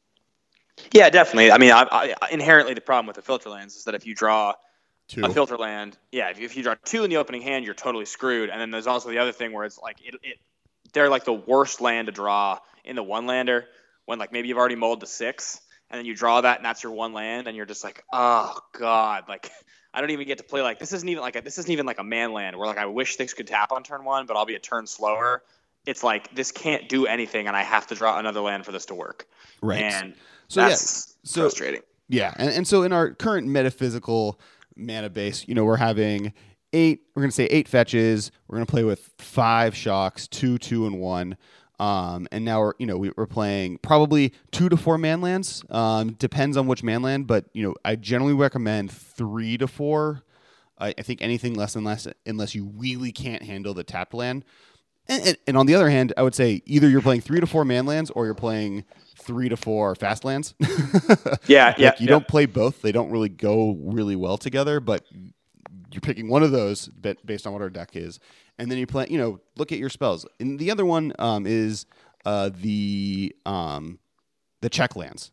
Yeah, definitely. I mean, I, I, inherently the problem with the filter lands is that if you draw two. a filter land, yeah, if you, if you draw two in the opening hand, you're totally screwed. And then there's also the other thing where it's like it, it they're like the worst land to draw in the one lander when like maybe you've already mulled to six. And then you draw that, and that's your one land, and you're just like, oh god, like I don't even get to play like this. Isn't even like a, this isn't even like a man land where like I wish things could tap on turn one, but I'll be a turn slower. It's like this can't do anything, and I have to draw another land for this to work. Right, and so that's yeah, so, frustrating. Yeah, and and so in our current metaphysical mana base, you know, we're having eight. We're gonna say eight fetches. We're gonna play with five shocks, two, two, and one. Um, and now we're, you know, we, we're playing probably two to four manlands. Um, depends on which manland, but you know, I generally recommend three to four. I, I think anything less than less, unless you really can't handle the tapped land. And, and, and on the other hand, I would say either you're playing three to four man lands or you're playing three to four fast lands. yeah, like yeah. You yeah. don't play both. They don't really go really well together, but you're picking one of those based on what our deck is. And then you play, you know, look at your spells. And the other one um, is uh, the um, the check lands.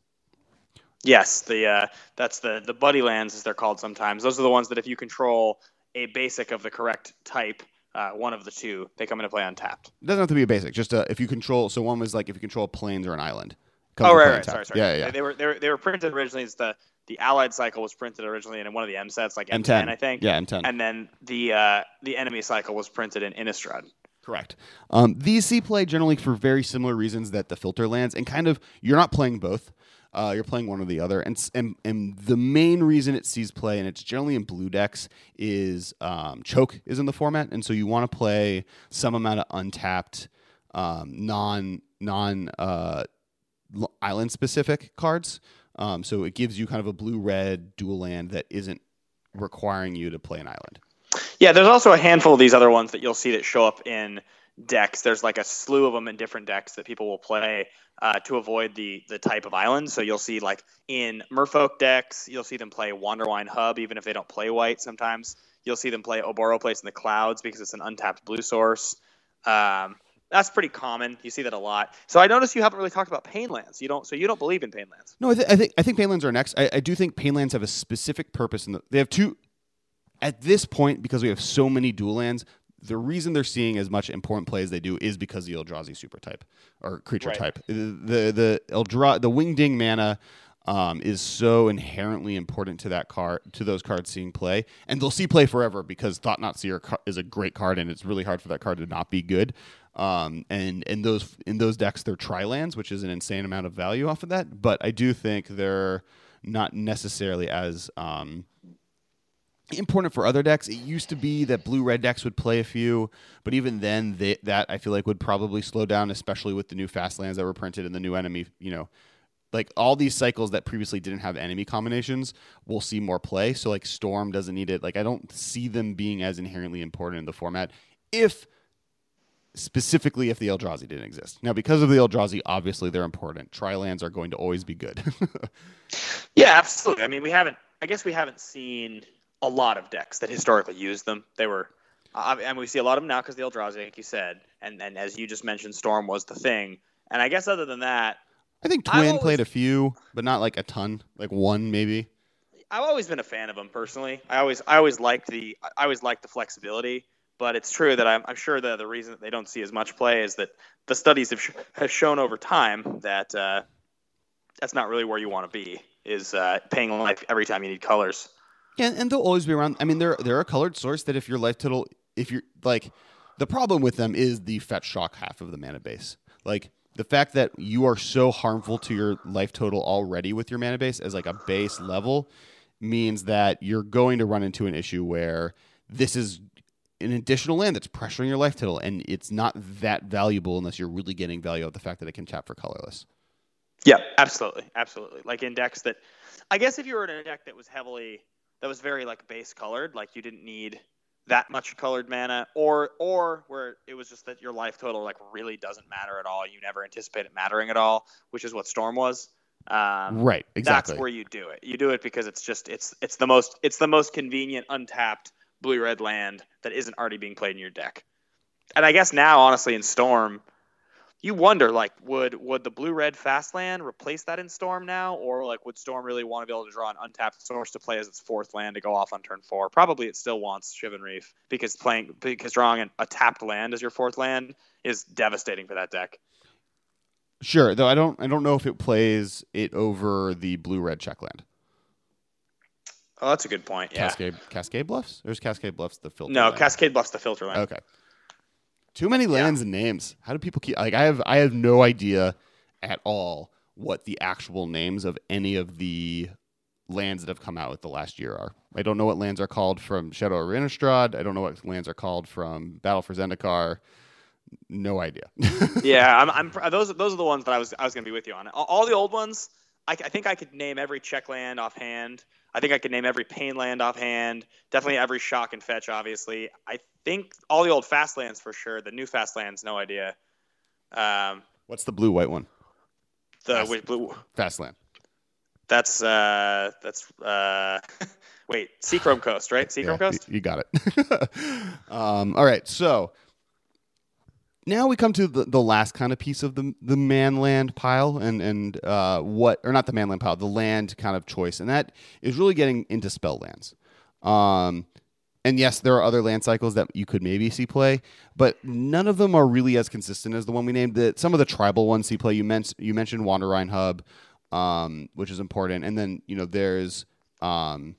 Yes, the uh, that's the the buddy lands, as they're called sometimes. Those are the ones that if you control a basic of the correct type, uh, one of the two, they come into play untapped. It doesn't have to be a basic. Just uh, if you control. So one was like if you control plains or an island. Comes Oh into right, play right. untapped. Sorry, sorry. Yeah, yeah. They, they were they were they were printed originally as the the Allied cycle was printed originally in one of the M sets, like M ten, M ten, I think. Yeah, M ten. And then the uh, the enemy cycle was printed in Innistrad. Correct. Um, these see play generally for very similar reasons that the filter lands, and kind of you're not playing both. Uh, you're playing one or the other, and, and and the main reason it sees play, and it's generally in blue decks, is um, choke is in the format, and so you want to play some amount of untapped, um, non non uh, island specific cards. Um, so it gives you kind of a blue red dual land that isn't requiring you to play an island. Yeah, there's also a handful of these other ones that you'll see that show up in decks. There's like a slew of them in different decks that people will play uh, to avoid the the type of island. So you'll see like in Merfolk decks, you'll see them play Wanderwine Hub, even if they don't play white sometimes. You'll see them play Oboro Place in the Clouds because it's an untapped blue source. Um, that's pretty common. You see that a lot. So I noticed you haven't really talked about Painlands. You don't. So you don't believe in Painlands. No, I, th- I think I think Painlands are next. I, I do think Painlands have a specific purpose. In the, they have two. At this point, because we have so many dual lands, the reason they're seeing as much important play as they do is because the Eldrazi super type or creature Right. type. The the the Eldra the Wingding mana um, is so inherently important to that card, to those cards seeing play, and they'll see play forever because Thought Knot Seer is a great card, and it's really hard for that card to not be good. Um, and in those in those decks, they're tri-lands, which is an insane amount of value off of that. But I do think they're not necessarily as um, important for other decks. It used to be that blue-red decks would play a few, but even then, they, that I feel like would probably slow down, especially with the new fast lands that were printed and the new enemy. You know, like all these cycles that previously didn't have enemy combinations will see more play. So like Storm doesn't need it. Like I don't see them being as inherently important in the format if. Specifically if the Eldrazi didn't exist. Now, because of the Eldrazi, obviously they're important. Tri-lands are going to always be good. Yeah, absolutely. I mean, we haven't. I guess we haven't seen a lot of decks that historically used them. They were, uh, and we see a lot of them now because the Eldrazi, like you said, and and as you just mentioned, Storm was the thing. And I guess other than that, I think I've Twin always- played a few, but not like a ton. Like one maybe. I've always been a fan of them personally. I always, I always liked the, I always liked the flexibility. But it's true that I'm, I'm sure that the reason that they don't see as much play is that the studies have, sh- have shown over time that uh, that's not really where you want to be, is uh, paying life every time you need colors. Yeah, and they'll always be around. I mean, they're they're a colored source that if your life total, if you're like, the problem with them is the fetch shock half of the mana base. Like the fact that you are so harmful to your life total already with your mana base as like a base level means that you're going to run into an issue where this is an additional land that's pressuring your life total, and it's not that valuable unless you're really getting value out of the fact that it can tap for colorless. Yeah, absolutely, absolutely. Like in decks that, I guess if you were in a deck that was heavily, that was very like base colored, like you didn't need that much colored mana, or or where it was just that your life total like really doesn't matter at all, you never anticipate it mattering at all, which is what Storm was. Um, Right, exactly. That's where you do it. You do it because it's just it's it's the most it's the most convenient untapped blue-red land that isn't already being played in your deck. And I guess now, honestly, in Storm, you wonder, like, would would the blue-red fast land replace that in Storm now? Or, like, would Storm really want to be able to draw an untapped source to play as its fourth land to go off on turn four? Probably it still wants Shivan Reef, because playing because drawing an, a tapped land as your fourth land is devastating for that deck. Sure, though I don't I don't know if it plays it over the blue-red check land. Oh, that's a good point, yeah. Cascade Cascade Bluffs? Or is Cascade Bluffs the filter No, land? Cascade Bluff's the filter land. Okay. Too many lands and names. How do people keep like I have I have no idea at all what the actual names of any of the lands that have come out with the last year are. I don't know what lands are called from Shadow of Innistrad. I don't know what lands are called from Battle for Zendikar. No idea. Yeah, I'm, I'm. Those those are the ones that I was I was going to be with you on. All, all the old ones, I, I think I could name every check land offhand. I think I could name every Pain land offhand. Definitely every Shock and Fetch, obviously. I think all the old fast lands for sure. The new fast lands, no idea. Um, What's the blue white one? The Fast, which blue? fast land. That's uh, that's uh, wait, Seachrome Coast, right? Seachrome Yeah, Coast. You got it. um, all right, so now we come to the, the last kind of piece of the the manland pile, and and uh, what or not the manland pile, the land kind of choice, and that is really getting into spell lands. Um, and yes, there are other land cycles that you could maybe see play, but none of them are really as consistent as the one we named. The, some of the tribal ones see play. You, men- you mentioned Wanderine Hub, um, which is important, and then you know there's um,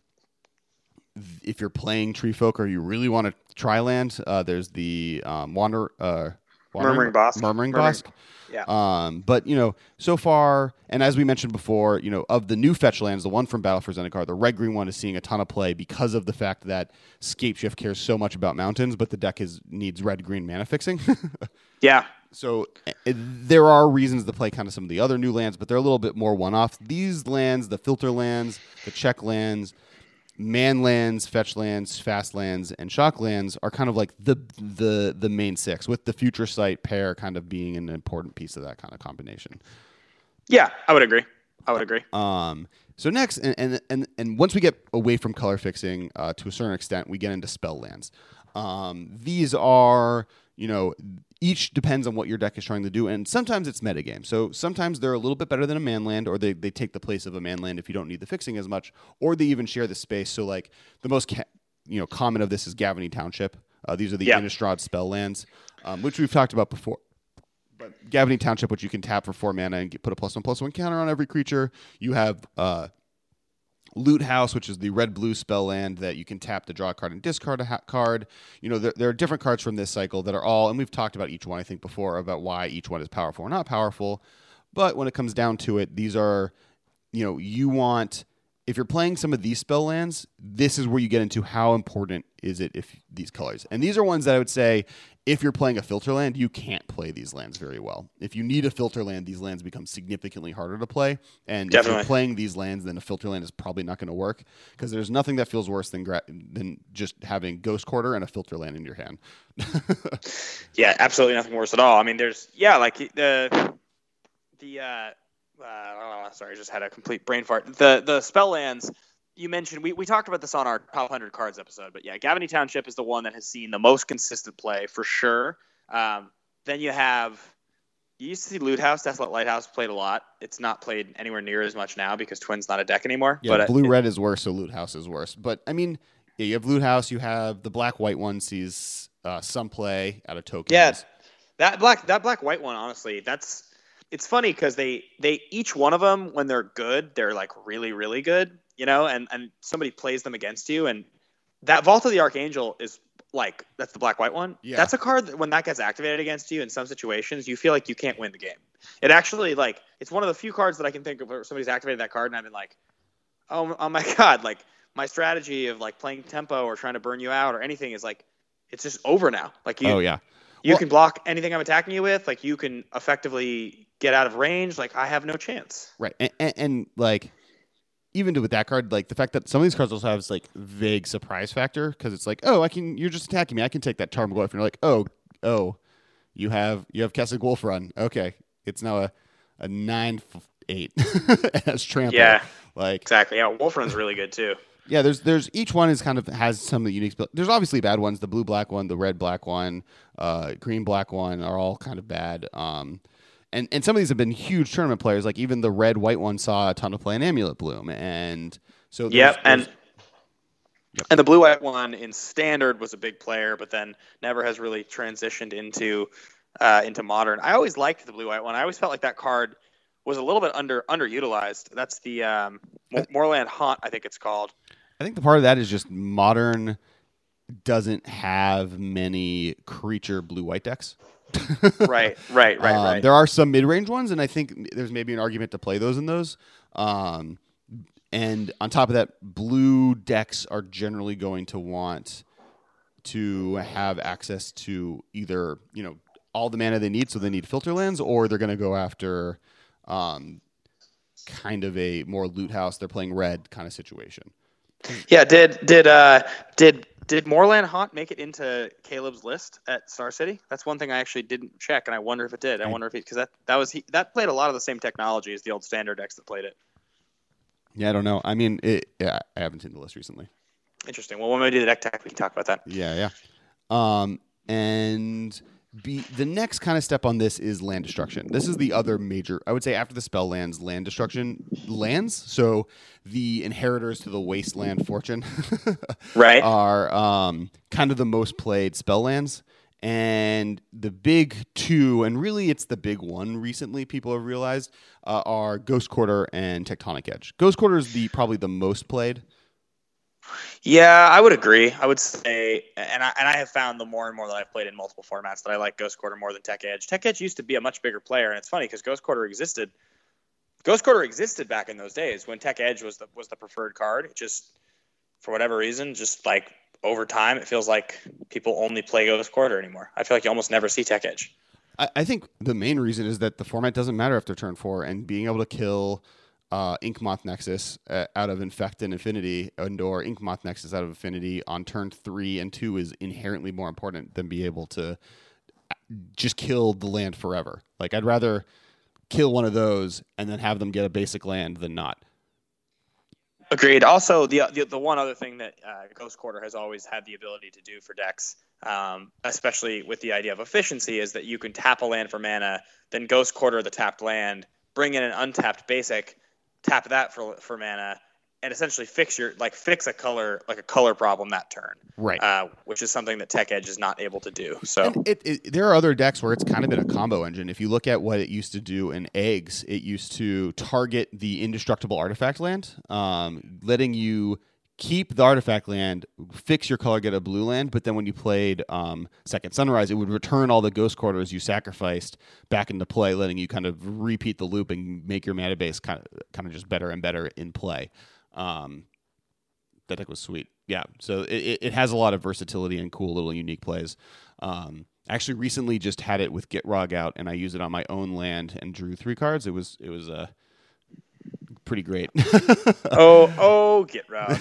if you're playing Tree Folk or you really want to try land, uh, there's the um, Wander. Uh, Murmuring Bosk. Murmuring Murmuring, Bosk. Yeah. Um, but, you know, so far, and as we mentioned before, you know, of the new fetch lands, the one from Battle for Zendikar, the red-green one is seeing a ton of play because of the fact that Scapeshift cares so much about mountains, but the deck is needs red-green mana fixing. Yeah. So uh, there are reasons to play kind of some of the other new lands, but they're a little bit more one-off. These lands, the filter lands, the check lands, man lands, fetch lands, fast lands, and shock lands are kind of like the the the main six, with the future sight pair kind of being an important piece of that kind of combination. Yeah, I would agree. I would agree. Um, so next, and and and, and once we get away from color fixing uh, to a certain extent, we get into spell lands. Um, these are, you know, each depends on what your deck is trying to do, and sometimes it's metagame. So sometimes they're a little bit better than a man land, or they, they take the place of a man land if you don't need the fixing as much, or they even share the space. So like the most ca- you know common of this is Gavony Township. Uh, these are the Yeah. Innistrad spell lands, um, which we've talked about before. But Gavony Township, which you can tap for four mana and get, put a plus one plus one counter on every creature. You have uh, Loot House, which is the red-blue spell land that you can tap to draw a card and discard a ha- card. You know, there, there are different cards from this cycle that are all, and we've talked about each one, I think, before, about why each one is powerful or not powerful. But when it comes down to it, these are, you know, you want, if you're playing some of these spell lands, this is where you get into how important is it if these colors. And these are ones that I would say, if you're playing a filter land, you can't play these lands very well. If you need a filter land, these lands become significantly harder to play. And Definitely. if you're playing these lands, then a filter land is probably not going to work, because there's nothing that feels worse than gra- than just having Ghost Quarter and a filter land in your hand. Yeah, absolutely nothing worse at all. I mean, there's yeah, like the the uh, uh sorry, I just had a complete brain fart. The the spell lands you mentioned, we, we talked about this on our top one hundred cards episode, but yeah, Gavony Township is the one that has seen the most consistent play for sure. Um, then you have, you used to see Loot House, Desolate Lighthouse played a lot. It's not played anywhere near as much now because Twin's not a deck anymore. Yeah, but blue it, red is worse, so Loot House is worse. But I mean, yeah, you have Loot House, you have the black white one sees uh, some play out of tokens. Yeah, that black that black white one, honestly, that's it's funny because they they each one of them, when they're good, they're like really really good. You know, and, and somebody plays them against you, and that Vault of the Archangel is like, that's the black-white one. Yeah. That's a card that when that gets activated against you in some situations, you feel like you can't win the game. It actually, like, it's one of the few cards that I can think of where somebody's activated that card, and I've been like, oh, oh my God, like, my strategy of, like, playing tempo or trying to burn you out or anything is, like, it's just over now. Like, you, oh, yeah. you Well, can block anything I'm attacking you with. Like, you can effectively get out of range. Like, I have no chance. Right. And, and, and like, even with that card, like the fact that some of these cards also have this like vague surprise factor, because it's like, oh, I can, you're just attacking me, I can take that Tarmogoyf, and you're like, oh, oh, you have you have Kessig Wolf Run. Okay, it's now a a nine eight as trample. Yeah, like exactly. Yeah, Wolf Run's really good too. Yeah, there's there's each one is kind of has some of the unique. There's obviously bad ones. The blue black one, the red black one, uh, green black one are all kind of bad. Um, And and some of these have been huge tournament players. Like even the red white one saw a ton of play in Amulet Bloom, and so there's, yep, and there's, yep. and the blue white one in standard was a big player, but then never has really transitioned into uh, into modern. I always liked the blue white one. I always felt like that card was a little bit under underutilized. That's the um, Moorland Haunt, I think it's called. I think the part of that is just modern doesn't have many creature blue white decks. right, right, right, um, right. There are some mid-range ones, and I think there's maybe an argument to play those in those. Um, and on top of that, blue decks are generally going to want to have access to either, you know, all the mana they need, so they need filter lands, or they're going to go after um, kind of a more Loot House, they're playing red kind of situation. Yeah, did did uh did did Moorland Haunt make it into Caleb's list at Star City? That's one thing I actually didn't check, and I wonder if it did. I wonder if because that that was he that played a lot of the same technology as the old standard decks that played it. Yeah, I don't know. I mean, it, yeah, I haven't seen the list recently. Interesting. Well, when we do the deck tech, we can talk about that. Yeah, yeah. Um, and be the next kind of step on this is land destruction. This is the other major, I would say, after the spell lands, land destruction lands. So the inheritors to the wasteland fortune, right, are um, kind of the most played spell lands. And the big two, and really it's the big one recently people have realized, uh, are Ghost Quarter and Tectonic Edge. Ghost Quarter is the probably the most played. Yeah, I would agree. I would say, and I and I have found the more and more that I've played in multiple formats that I like Ghost Quarter more than Tech Edge. Tech Edge used to be a much bigger player, and it's funny because Ghost Quarter existed. Ghost Quarter existed back in those days when Tech Edge was the was the preferred card. It just, for whatever reason, just like over time, it feels like people only play Ghost Quarter anymore. I feel like you almost never see Tech Edge. I, I think the main reason is that the format doesn't matter after turn four, and being able to kill Uh, Inkmoth Nexus uh, out of Infect and Affinity, and or Inkmoth Nexus out of Affinity on turn three and two is inherently more important than be able to just kill the land forever. Like, I'd rather kill one of those and then have them get a basic land than not. Agreed. Also, the the, the one other thing that uh, Ghost Quarter has always had the ability to do for decks, um, especially with the idea of efficiency, is that you can tap a land for mana, then Ghost Quarter the tapped land, bring in an untapped basic, tap that for for mana, and essentially fix your like fix a color like a color problem that turn, right? Uh, which is something that Tech Edge is not able to do. So it, it, there are other decks where it's kind of been a combo engine. If you look at what it used to do in Eggs, it used to target the indestructible artifact land, um, letting you keep the artifact land, fix your color, get a blue land, but then when you played um, Second Sunrise, it would return all the Ghost Quarters you sacrificed back into play, letting you kind of repeat the loop and make your mana base kind of kind of just better and better in play. Um, that deck was sweet. Yeah, so it, it has a lot of versatility and cool little unique plays. Um, actually, recently just had it with Gitrog out, and I used it on my own land and drew three cards. It was it was a uh, pretty great. oh, oh, Gitrog.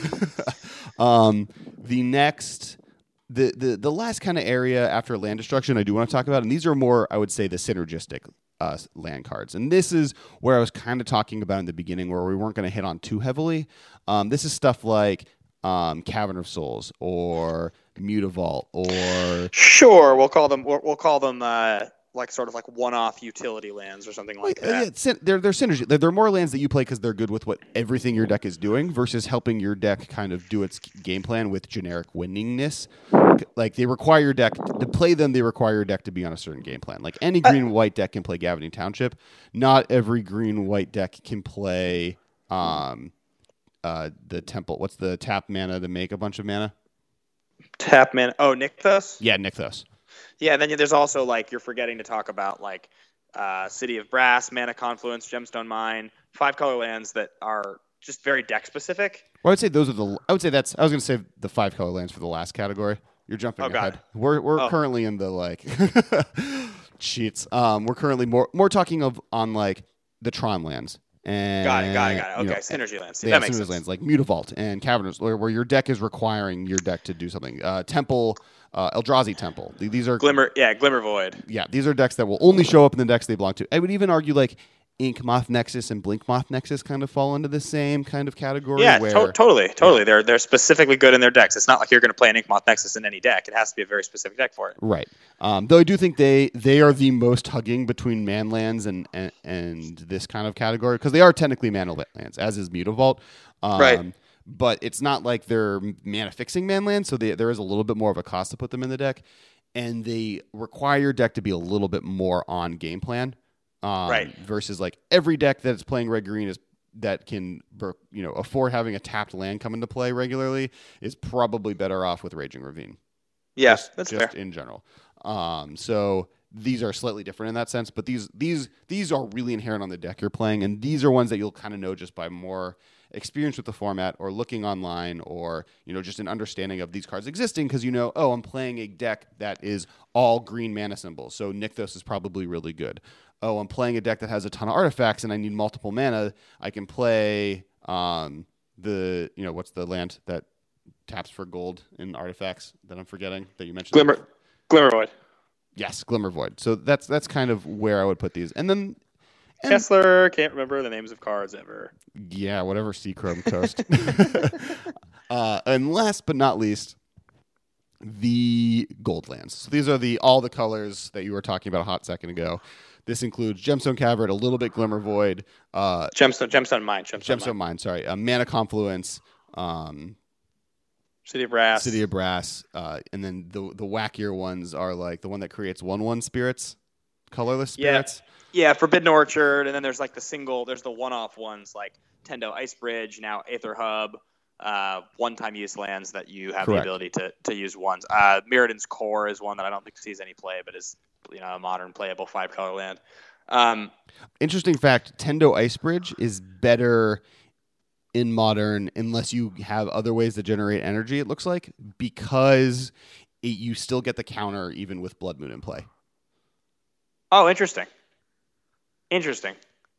um, the next, the, the, the last kind of area after land destruction I do want to talk about, and these are more, I would say, the synergistic uh, land cards. And this is where I was kind of talking about in the beginning where we weren't going to hit on too heavily. Um, this is stuff like um, Cavern of Souls or Mutavault or... Sure, we'll call them, we'll, we'll call them... Uh... like sort of like one-off utility lands or something like that. Yeah, syn- they're they're synergy. They're, they're more lands that you play because they're good with what everything your deck is doing versus helping your deck kind of do its game plan with generic winningness. Like they require your deck to play them. They require your deck to be on a certain game plan. Like any green white deck can play Gavaning Township. Not every green white deck can play um uh the temple. What's the tap mana to make a bunch of mana? Tap mana. Oh, Nykthos? Yeah, Nykthos. Yeah, and then there's also, like, you're forgetting to talk about, like, uh, City of Brass, Mana Confluence, Gemstone Mine, five-color lands that are just very deck-specific. Well, I would say those are the... I would say that's... I was going to save the five-color lands for the last category. You're jumping oh, ahead. God. We're we're oh. currently in the, like... cheats. Um, we're currently more more talking of on, like, the Tron lands. And, got it, got it, got it. Okay, you know, synergy lands. See, yeah, that makes synergy sense. lands like Mutavault and Cavernous, where, where your deck is requiring your deck to do something. Uh, Temple, uh, Eldrazi Temple. These are Glimmer, yeah, Glimmer Void. Yeah, these are decks that will only show up in the decks they belong to. I would even argue like Inkmoth Nexus and Blinkmoth Nexus kind of fall into the same kind of category. Yeah, where, to- totally, totally. Yeah. They're they're specifically good in their decks. It's not like you're going to play an Inkmoth Nexus in any deck. It has to be a very specific deck for it. Right. Um, though I do think they they are the most hugging between manlands and and, and this kind of category because they are technically mana lands, as is Mutavault. Um, right. But it's not like they're mana fixing manlands, so they, there is a little bit more of a cost to put them in the deck, and they require your deck to be a little bit more on game plan. Um, right. Versus like every deck that's playing red green is that can you know afford having a tapped land come into play regularly is probably better off with Raging Ravine. Yes, just, that's just fair. in general. Um, so these are slightly different in that sense, but these these these are really inherent on the deck you're playing, and these are ones that you'll kind of know just by more experience with the format or looking online or you know just an understanding of these cards existing because you know oh I'm playing a deck that is all green mana symbols, so Nykthos is probably really good. Oh, I'm playing a deck that has a ton of artifacts and I need multiple mana. I can play um, The you know what's the land that taps for gold in artifacts that I'm forgetting that you mentioned? Glimmer, Glimmervoid. Yes, Glimmervoid. So that's that's kind of where I would put these, and then and, Kessler. Can't remember the names of cards ever. Yeah, whatever. Seachrome Coast. uh, and last but not least, the gold lands. So these are the all the colors that you were talking about a hot second ago. This includes Gemstone Cavern, a little bit Glimmervoid, uh, Gemstone, Gemstone Mine, Gemstone, Gemstone Mine. Mine, sorry, uh, Mana Confluence, um, City of Brass, City of Brass, uh, and then the the wackier ones are like the one that creates one one spirits, colorless spirits. Yeah, yeah, Forbidden Orchard, and then there's like the single, there's the one-off ones like Tendo Ice Bridge, now Aether Hub, uh, one-time use lands that you have Correct. the ability to to use once. Uh, Mirrodin's Core is one that I don't think sees any play, but is you know a modern playable five-color land. Um, Interesting fact: Tendo Ice Bridge is better in modern unless you have other ways to generate energy. It looks like because it, you still get the counter even with Blood Moon in play. Oh, interesting. Interesting.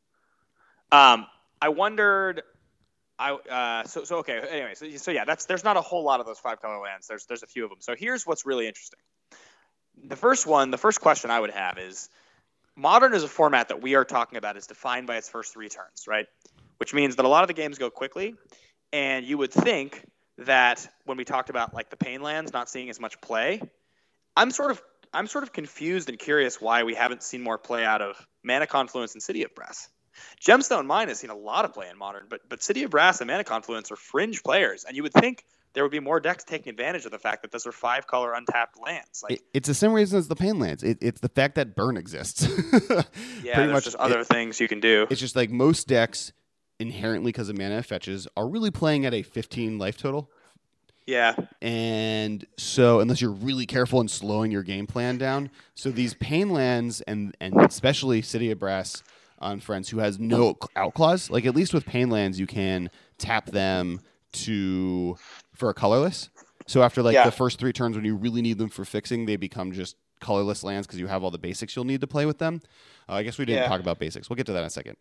Um, I wondered. I uh, so so okay. Anyway, so so yeah, that's there's not a whole lot of those five color lands. There's there's a few of them. So here's what's really interesting. The first one, the first question I would have is, Modern is a format that we are talking about is defined by its first three turns, right? Which means that a lot of the games go quickly, and you would think that when we talked about like the Pain lands not seeing as much play, I'm sort of I'm sort of confused and curious why we haven't seen more play out of Mana Confluence and City of Brass. Gemstone Mine has seen a lot of play in Modern, but but City of Brass and Mana Confluence are fringe players, and you would think there would be more decks taking advantage of the fact that those are five color untapped lands. Like it, it's the same reason as the Pain lands. It, it's the fact that burn exists. yeah, there's much, just other it, things you can do. It's just like most decks inherently because of mana fetches are really playing at a fifteen life total. Yeah. And so unless you're really careful in slowing your game plan down, so these Pain lands and and especially City of Brass on Friends who has no outclaws, like at least with Pain lands you can tap them to for a colorless. So after like yeah. the first three turns when you really need them for fixing, they become just colorless lands because you have all the basics you'll need to play with them. Uh, I guess we didn't yeah. talk about basics. We'll get to that in a second.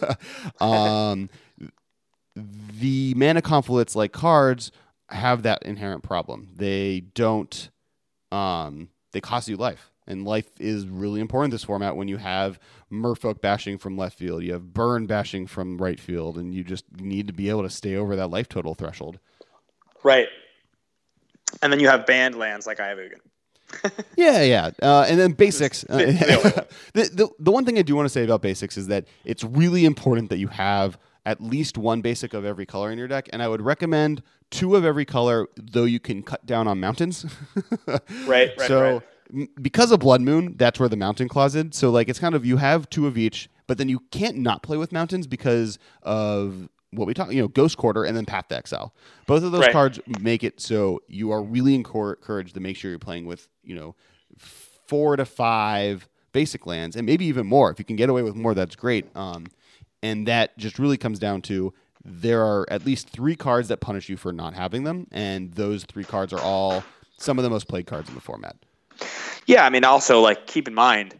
um, the Mana Confluence like cards have that inherent problem. They don't. Um, they cost you life, and life is really important in this format. When you have Merfolk bashing from left field, you have Burn bashing from right field, and you just need to be able to stay over that life total threshold. Right. And then you have banned lands like Ayavugan. yeah, yeah. Uh, and then basics. Uh, the, the the one thing I do want to say about basics is that it's really important that you have at least one basic of every color in your deck, and I would recommend two of every color, though you can cut down on mountains. right, right, so, right. M- because of Blood Moon, that's where the mountain clause is. So, like, it's kind of, you have two of each, but then you can't not play with mountains because of what we talk, you know, Ghost Quarter and then Path to Exile. Both of those right. cards make it so you are really encouraged to make sure you're playing with, you know, four to five basic lands, and maybe even more. If you can get away with more, that's great. Um, and that just really comes down to there are at least three cards that punish you for not having them, and those three cards are all some of the most played cards in the format. Yeah, I mean, also, like, keep in mind,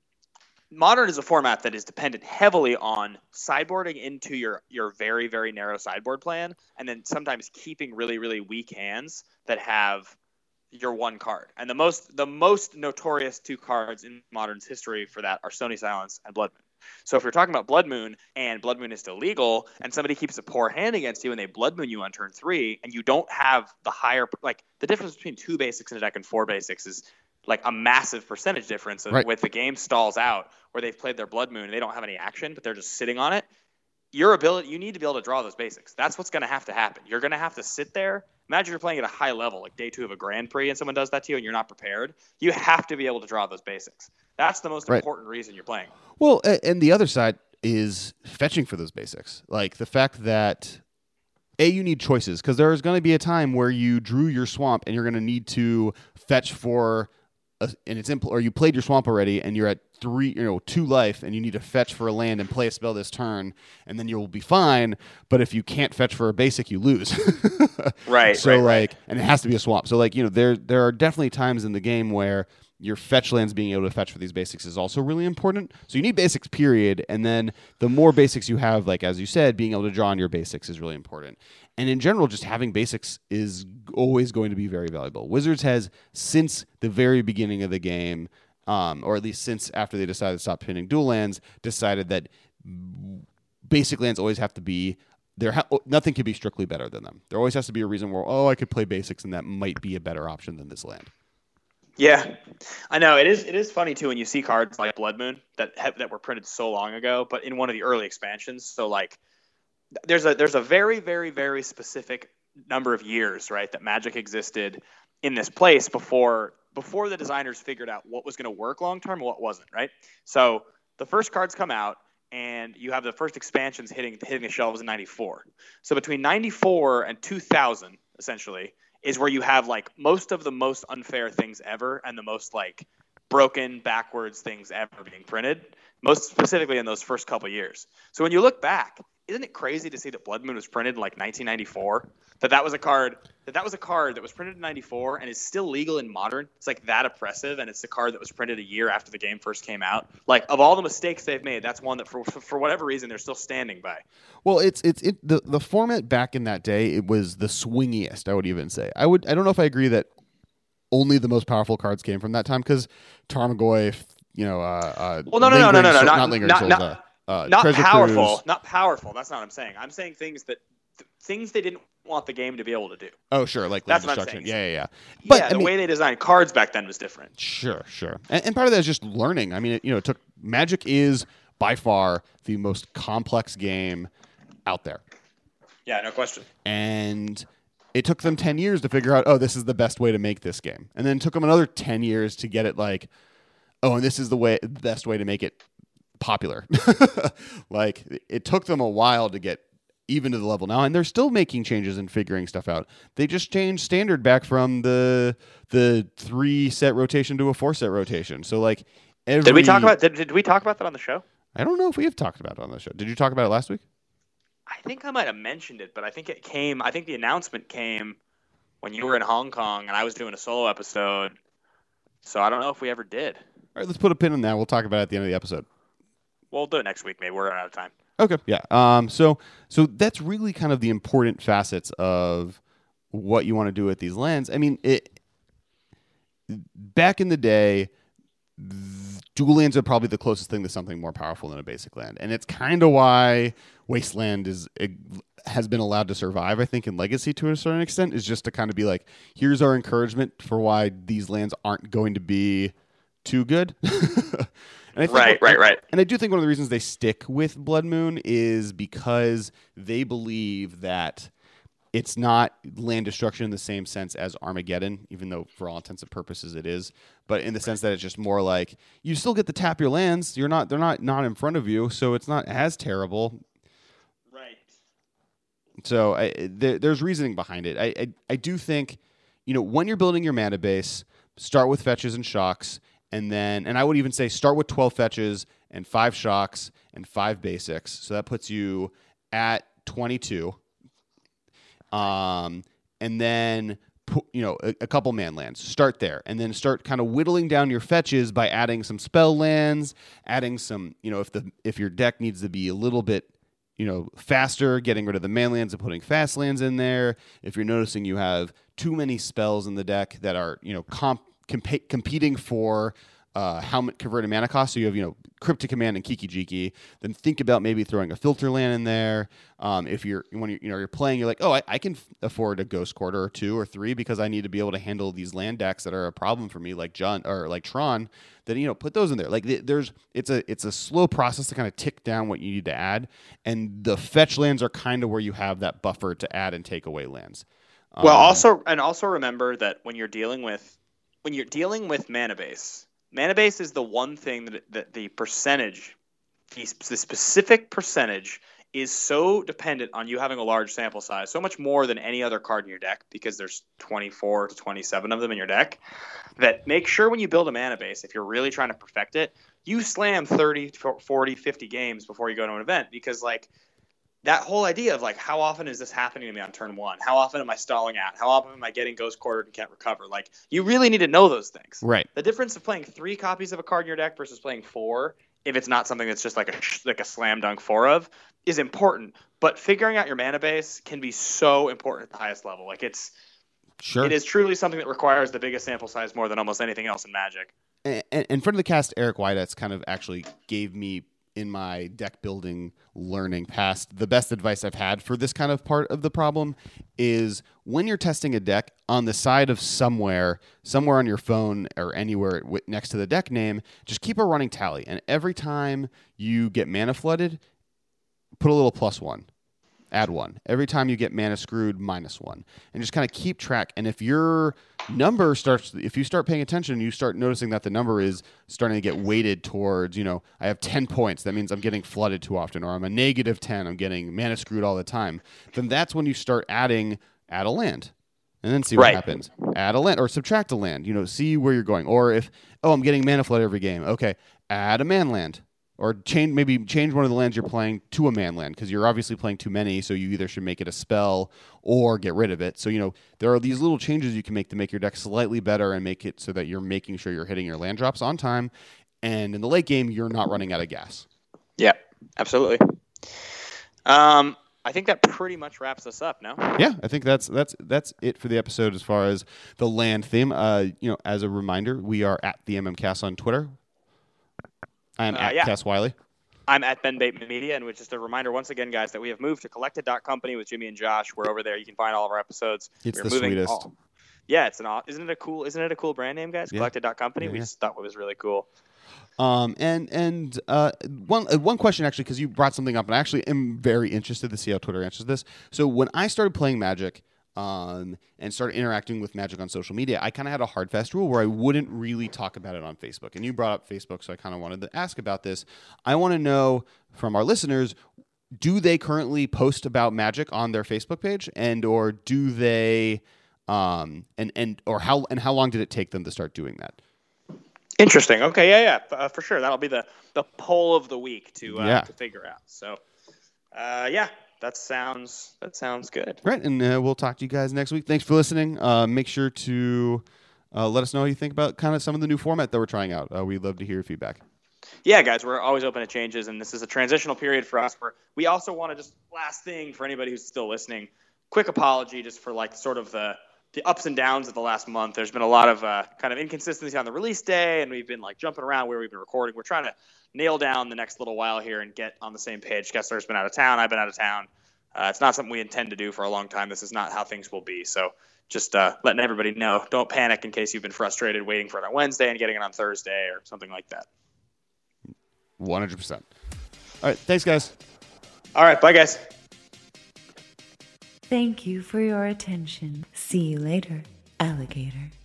Modern is a format that is dependent heavily on sideboarding into your, your very, very narrow sideboard plan, and then sometimes keeping really, really weak hands that have your one card. And the most the most notorious two cards in Modern's history for that are Stony Silence and Blood Moon. So if you're talking about Blood Moon and Blood Moon is still legal and somebody keeps a poor hand against you and they Blood Moon you on turn three and you don't have the higher, like the difference between two basics in a deck and four basics is like a massive percentage difference right. with the game stalls out where they've played their Blood Moon and they don't have any action, but they're just sitting on it. Your ability, you need to be able to draw those basics. That's what's going to have to happen. You're going to have to sit there. Imagine you're playing at a high level, like day two of a Grand Prix, and someone does that to you and you're not prepared. You have to be able to draw those basics. That's the most right. important reason you're playing. Well, and the other side is fetching for those basics. Like the fact that, A, you need choices, because there is going to be a time where you drew your swamp and you're going to need to fetch for, a, and it's impl- or you played your swamp already and you're at three, you know, two life and you need to fetch for a land and play a spell this turn, and then you'll be fine. But if you can't fetch for a basic, you lose. right. So right, like, right. and it has to be a swamp. So like, you know, there there are definitely times in the game where your fetch lands being able to fetch for these basics is also really important. So you need basics, period. And then the more basics you have, like as you said, being able to draw on your basics is really important. And in general, just having basics is always going to be very valuable. Wizards has, since the very beginning of the game, um, or at least since after they decided to stop pinning dual lands, decided that basic lands always have to be there. Ha- nothing can be strictly better than them. There always has to be a reason where, oh, I could play basics and that might be a better option than this land. Yeah, I know it is. It is funny too when you see cards like Blood Moon that have, that were printed so long ago, but in one of the early expansions. So like, there's a there's a very very very specific number of years, right, that Magic existed in this place before before the designers figured out what was going to work long term and what wasn't, right? So the first cards come out, and you have the first expansions hitting hitting the shelves in ninety-four. So between ninety-four and two thousand, essentially, is where you have like most of the most unfair things ever and the most like broken backwards things ever being printed, most specifically in those first couple years. So when you look back, isn't it crazy to see that Blood Moon was printed in like nineteen ninety-four? That that was a card that that was a card that was printed in ninety-four and is still legal in Modern. It's like that oppressive, and it's the card that was printed a year after the game first came out. Like of all the mistakes they've made, that's one that for for whatever reason they're still standing by. Well, it's it's it the, the format back in that day, it was the swingiest, I would even say. I would I don't know if I agree that only the most powerful cards came from that time, because Tarmogoyf, you know, uh, uh well, no, no, no, no, no, no, Soul, not, not lingering not, souls, not, uh, uh, not Treasure powerful, Cruise. not powerful. That's not what I'm saying. I'm saying things that th- things they didn't want the game to be able to do. Oh, sure, like land That's what I'm destruction. saying. Yeah, yeah, yeah. But yeah, I the mean, way they designed cards back then was different. Sure, sure. And, and part of that is just learning. I mean, it, you know, it took Magic is by far the most complex game out there. Yeah, no question. And it took them ten years to figure out, oh, this is the best way to make this game. And then it took them another ten years to get it like, oh, and this is the way, the best way to make it popular. Like, it took them a while to get even to the level now, and they're still making changes and figuring stuff out. They just changed standard back from the the three set rotation to a four set rotation. So like, every, did we talk about did, did we talk about that on the show? I don't know if we have talked about it on the show. Did you talk about it last week? I think I might have mentioned it, but I think it came. I think the announcement came when you were in Hong Kong and I was doing a solo episode. So I don't know if we ever did. All right, let's put a pin in that. We'll talk about it at the end of the episode. We'll do it next week. Maybe we're out of time. Okay, yeah. Um, so so that's really kind of the important facets of what you want to do with these lands. I mean, it back in the day, dual lands are probably the closest thing to something more powerful than a basic land, and it's kind of why Wasteland is it has been allowed to survive. I think in Legacy to a certain extent is just to kind of be like, here's our encouragement for why these lands aren't going to be too good. And I think right, what, right, right. And I do think one of the reasons they stick with Blood Moon is because they believe that it's not land destruction in the same sense as Armageddon, even though for all intents and purposes it is. But in the sense that it's just more like you still get to tap your lands. You're not they're not not in front of you, so it's not as terrible. Right. So I, there, there's reasoning behind it. I, I I do think, you know, when you're building your mana base, start with fetches and shocks. And then, and I would even say start with twelve fetches and five shocks and five basics. So that puts you at twenty-two. Um, and then, pu- you know, a, a couple man lands. Start there. And then start kind of whittling down your fetches by adding some spell lands, adding some, you know, if the if your deck needs to be a little bit, you know, faster, getting rid of the man lands and putting fast lands in there. If you're noticing you have too many spells in the deck that are, you know, comp Comp- competing for uh, how much converted mana cost. So you have, you know, Cryptic Command and Kiki Jiki. Then think about maybe throwing a filter land in there. Um, if you're when you're, you know, you're playing, you're like, oh, I, I can f- afford a Ghost Quarter or two or three because I need to be able to handle these land decks that are a problem for me, like John or like Tron. Then, you know, put those in there. Like th- there's it's a it's a slow process to kind of tick down what you need to add, and the fetch lands are kind of where you have that buffer to add and take away lands. Um, Well, also and also remember that when you're dealing with when you're dealing with mana base, mana base is the one thing that, that the percentage, the, the specific percentage is so dependent on you having a large sample size, so much more than any other card in your deck, because there's twenty-four to twenty-seven of them in your deck, that make sure when you build a mana base, if you're really trying to perfect it, you slam thirty, forty, fifty games before you go to an event, because like that whole idea of like, how often is this happening to me on turn one? How often am I stalling out? How often am I getting ghost quartered and can't recover? Like, you really need to know those things. Right. The difference of playing three copies of a card in your deck versus playing four, if it's not something that's just like a like a slam dunk four of, is important. But figuring out your mana base can be so important at the highest level. Like, it's sure. It is truly something that requires the biggest sample size more than almost anything else in Magic. And, and, and friend of the cast, Eric Weidetz, kind of actually gave me, in my deck building learning past, the best advice I've had for this kind of part of the problem is when you're testing a deck, on the side of somewhere, somewhere on your phone or anywhere w- next to the deck name, just keep a running tally. And every time you get mana flooded, put a little plus one. Add one. Every time you get mana screwed, minus one. And just kind of keep track. And if your number starts, if you start paying attention, you start noticing that the number is starting to get weighted towards, you know, I have ten points. That means I'm getting flooded too often. Or I'm a negative ten. I'm getting mana screwed all the time. Then that's when you start adding, add a land. And then see what right. happens. Add a land or subtract a land. You know, see where you're going. Or if, oh, I'm getting mana flooded every game. Okay, add a man land. Or change maybe change one of the lands you're playing to a man land, because you're obviously playing too many, so you either should make it a spell or get rid of it. So, you know, there are these little changes you can make to make your deck slightly better and make it so that you're making sure you're hitting your land drops on time. And in the late game, you're not running out of gas. Yeah, absolutely. Um, I think that pretty much wraps us up now. Yeah, I think that's that's that's it for the episode as far as the land theme. Uh, you know, as a reminder, we are at the M M Cast on Twitter. I am uh, at yeah. Cass Wiley. I'm at Ben Bateman Media, and with just a reminder once again, guys, that we have moved to Collected dot company with Jimmy and Josh. We're over there. You can find all of our episodes. It's We're the sweetest. All. Yeah, it's an isn't it a cool isn't it a cool brand name, guys? Yeah. Collected dot company. Yeah, we yeah. just thought it was really cool. Um and and uh one uh, one question actually, because you brought something up, and I actually am very interested to see how Twitter answers this. So when I started playing Magic, um, and started interacting with Magic on social media, I kind of had a hard fast rule where I wouldn't really talk about it on Facebook. And you brought up Facebook, so I kind of wanted to ask about this. I want to know from our listeners, do they currently post about Magic on their Facebook page, and or do they, um, and and or how and how long did it take them to start doing that? Interesting. Okay, yeah, yeah, uh, for sure. That'll be the the poll of the week to uh, yeah. to figure out. So, uh, yeah. That sounds that sounds good. Right, and uh, we'll talk to you guys next week. Thanks for listening. Uh, make sure to uh, let us know what you think about kind of some of the new format that we're trying out. Uh, we'd love to hear your feedback. Yeah, guys, we're always open to changes, and this is a transitional period for us. Where we also want to just last thing for anybody who's still listening. Quick apology, just for like sort of the the ups and downs of the last month. There's been a lot of uh, kind of inconsistency on the release day, and we've been like jumping around where we've been recording. We're trying to nail down the next little while here and get on the same page. Kessler's been out of town. I've been out of town. Uh, it's not something we intend to do for a long time. This is not how things will be. So just uh, letting everybody know, don't panic in case you've been frustrated waiting for it on Wednesday and getting it on Thursday or something like that. one hundred percent. All right. Thanks, guys. All right. Bye, guys. Thank you for your attention. See you later, alligator.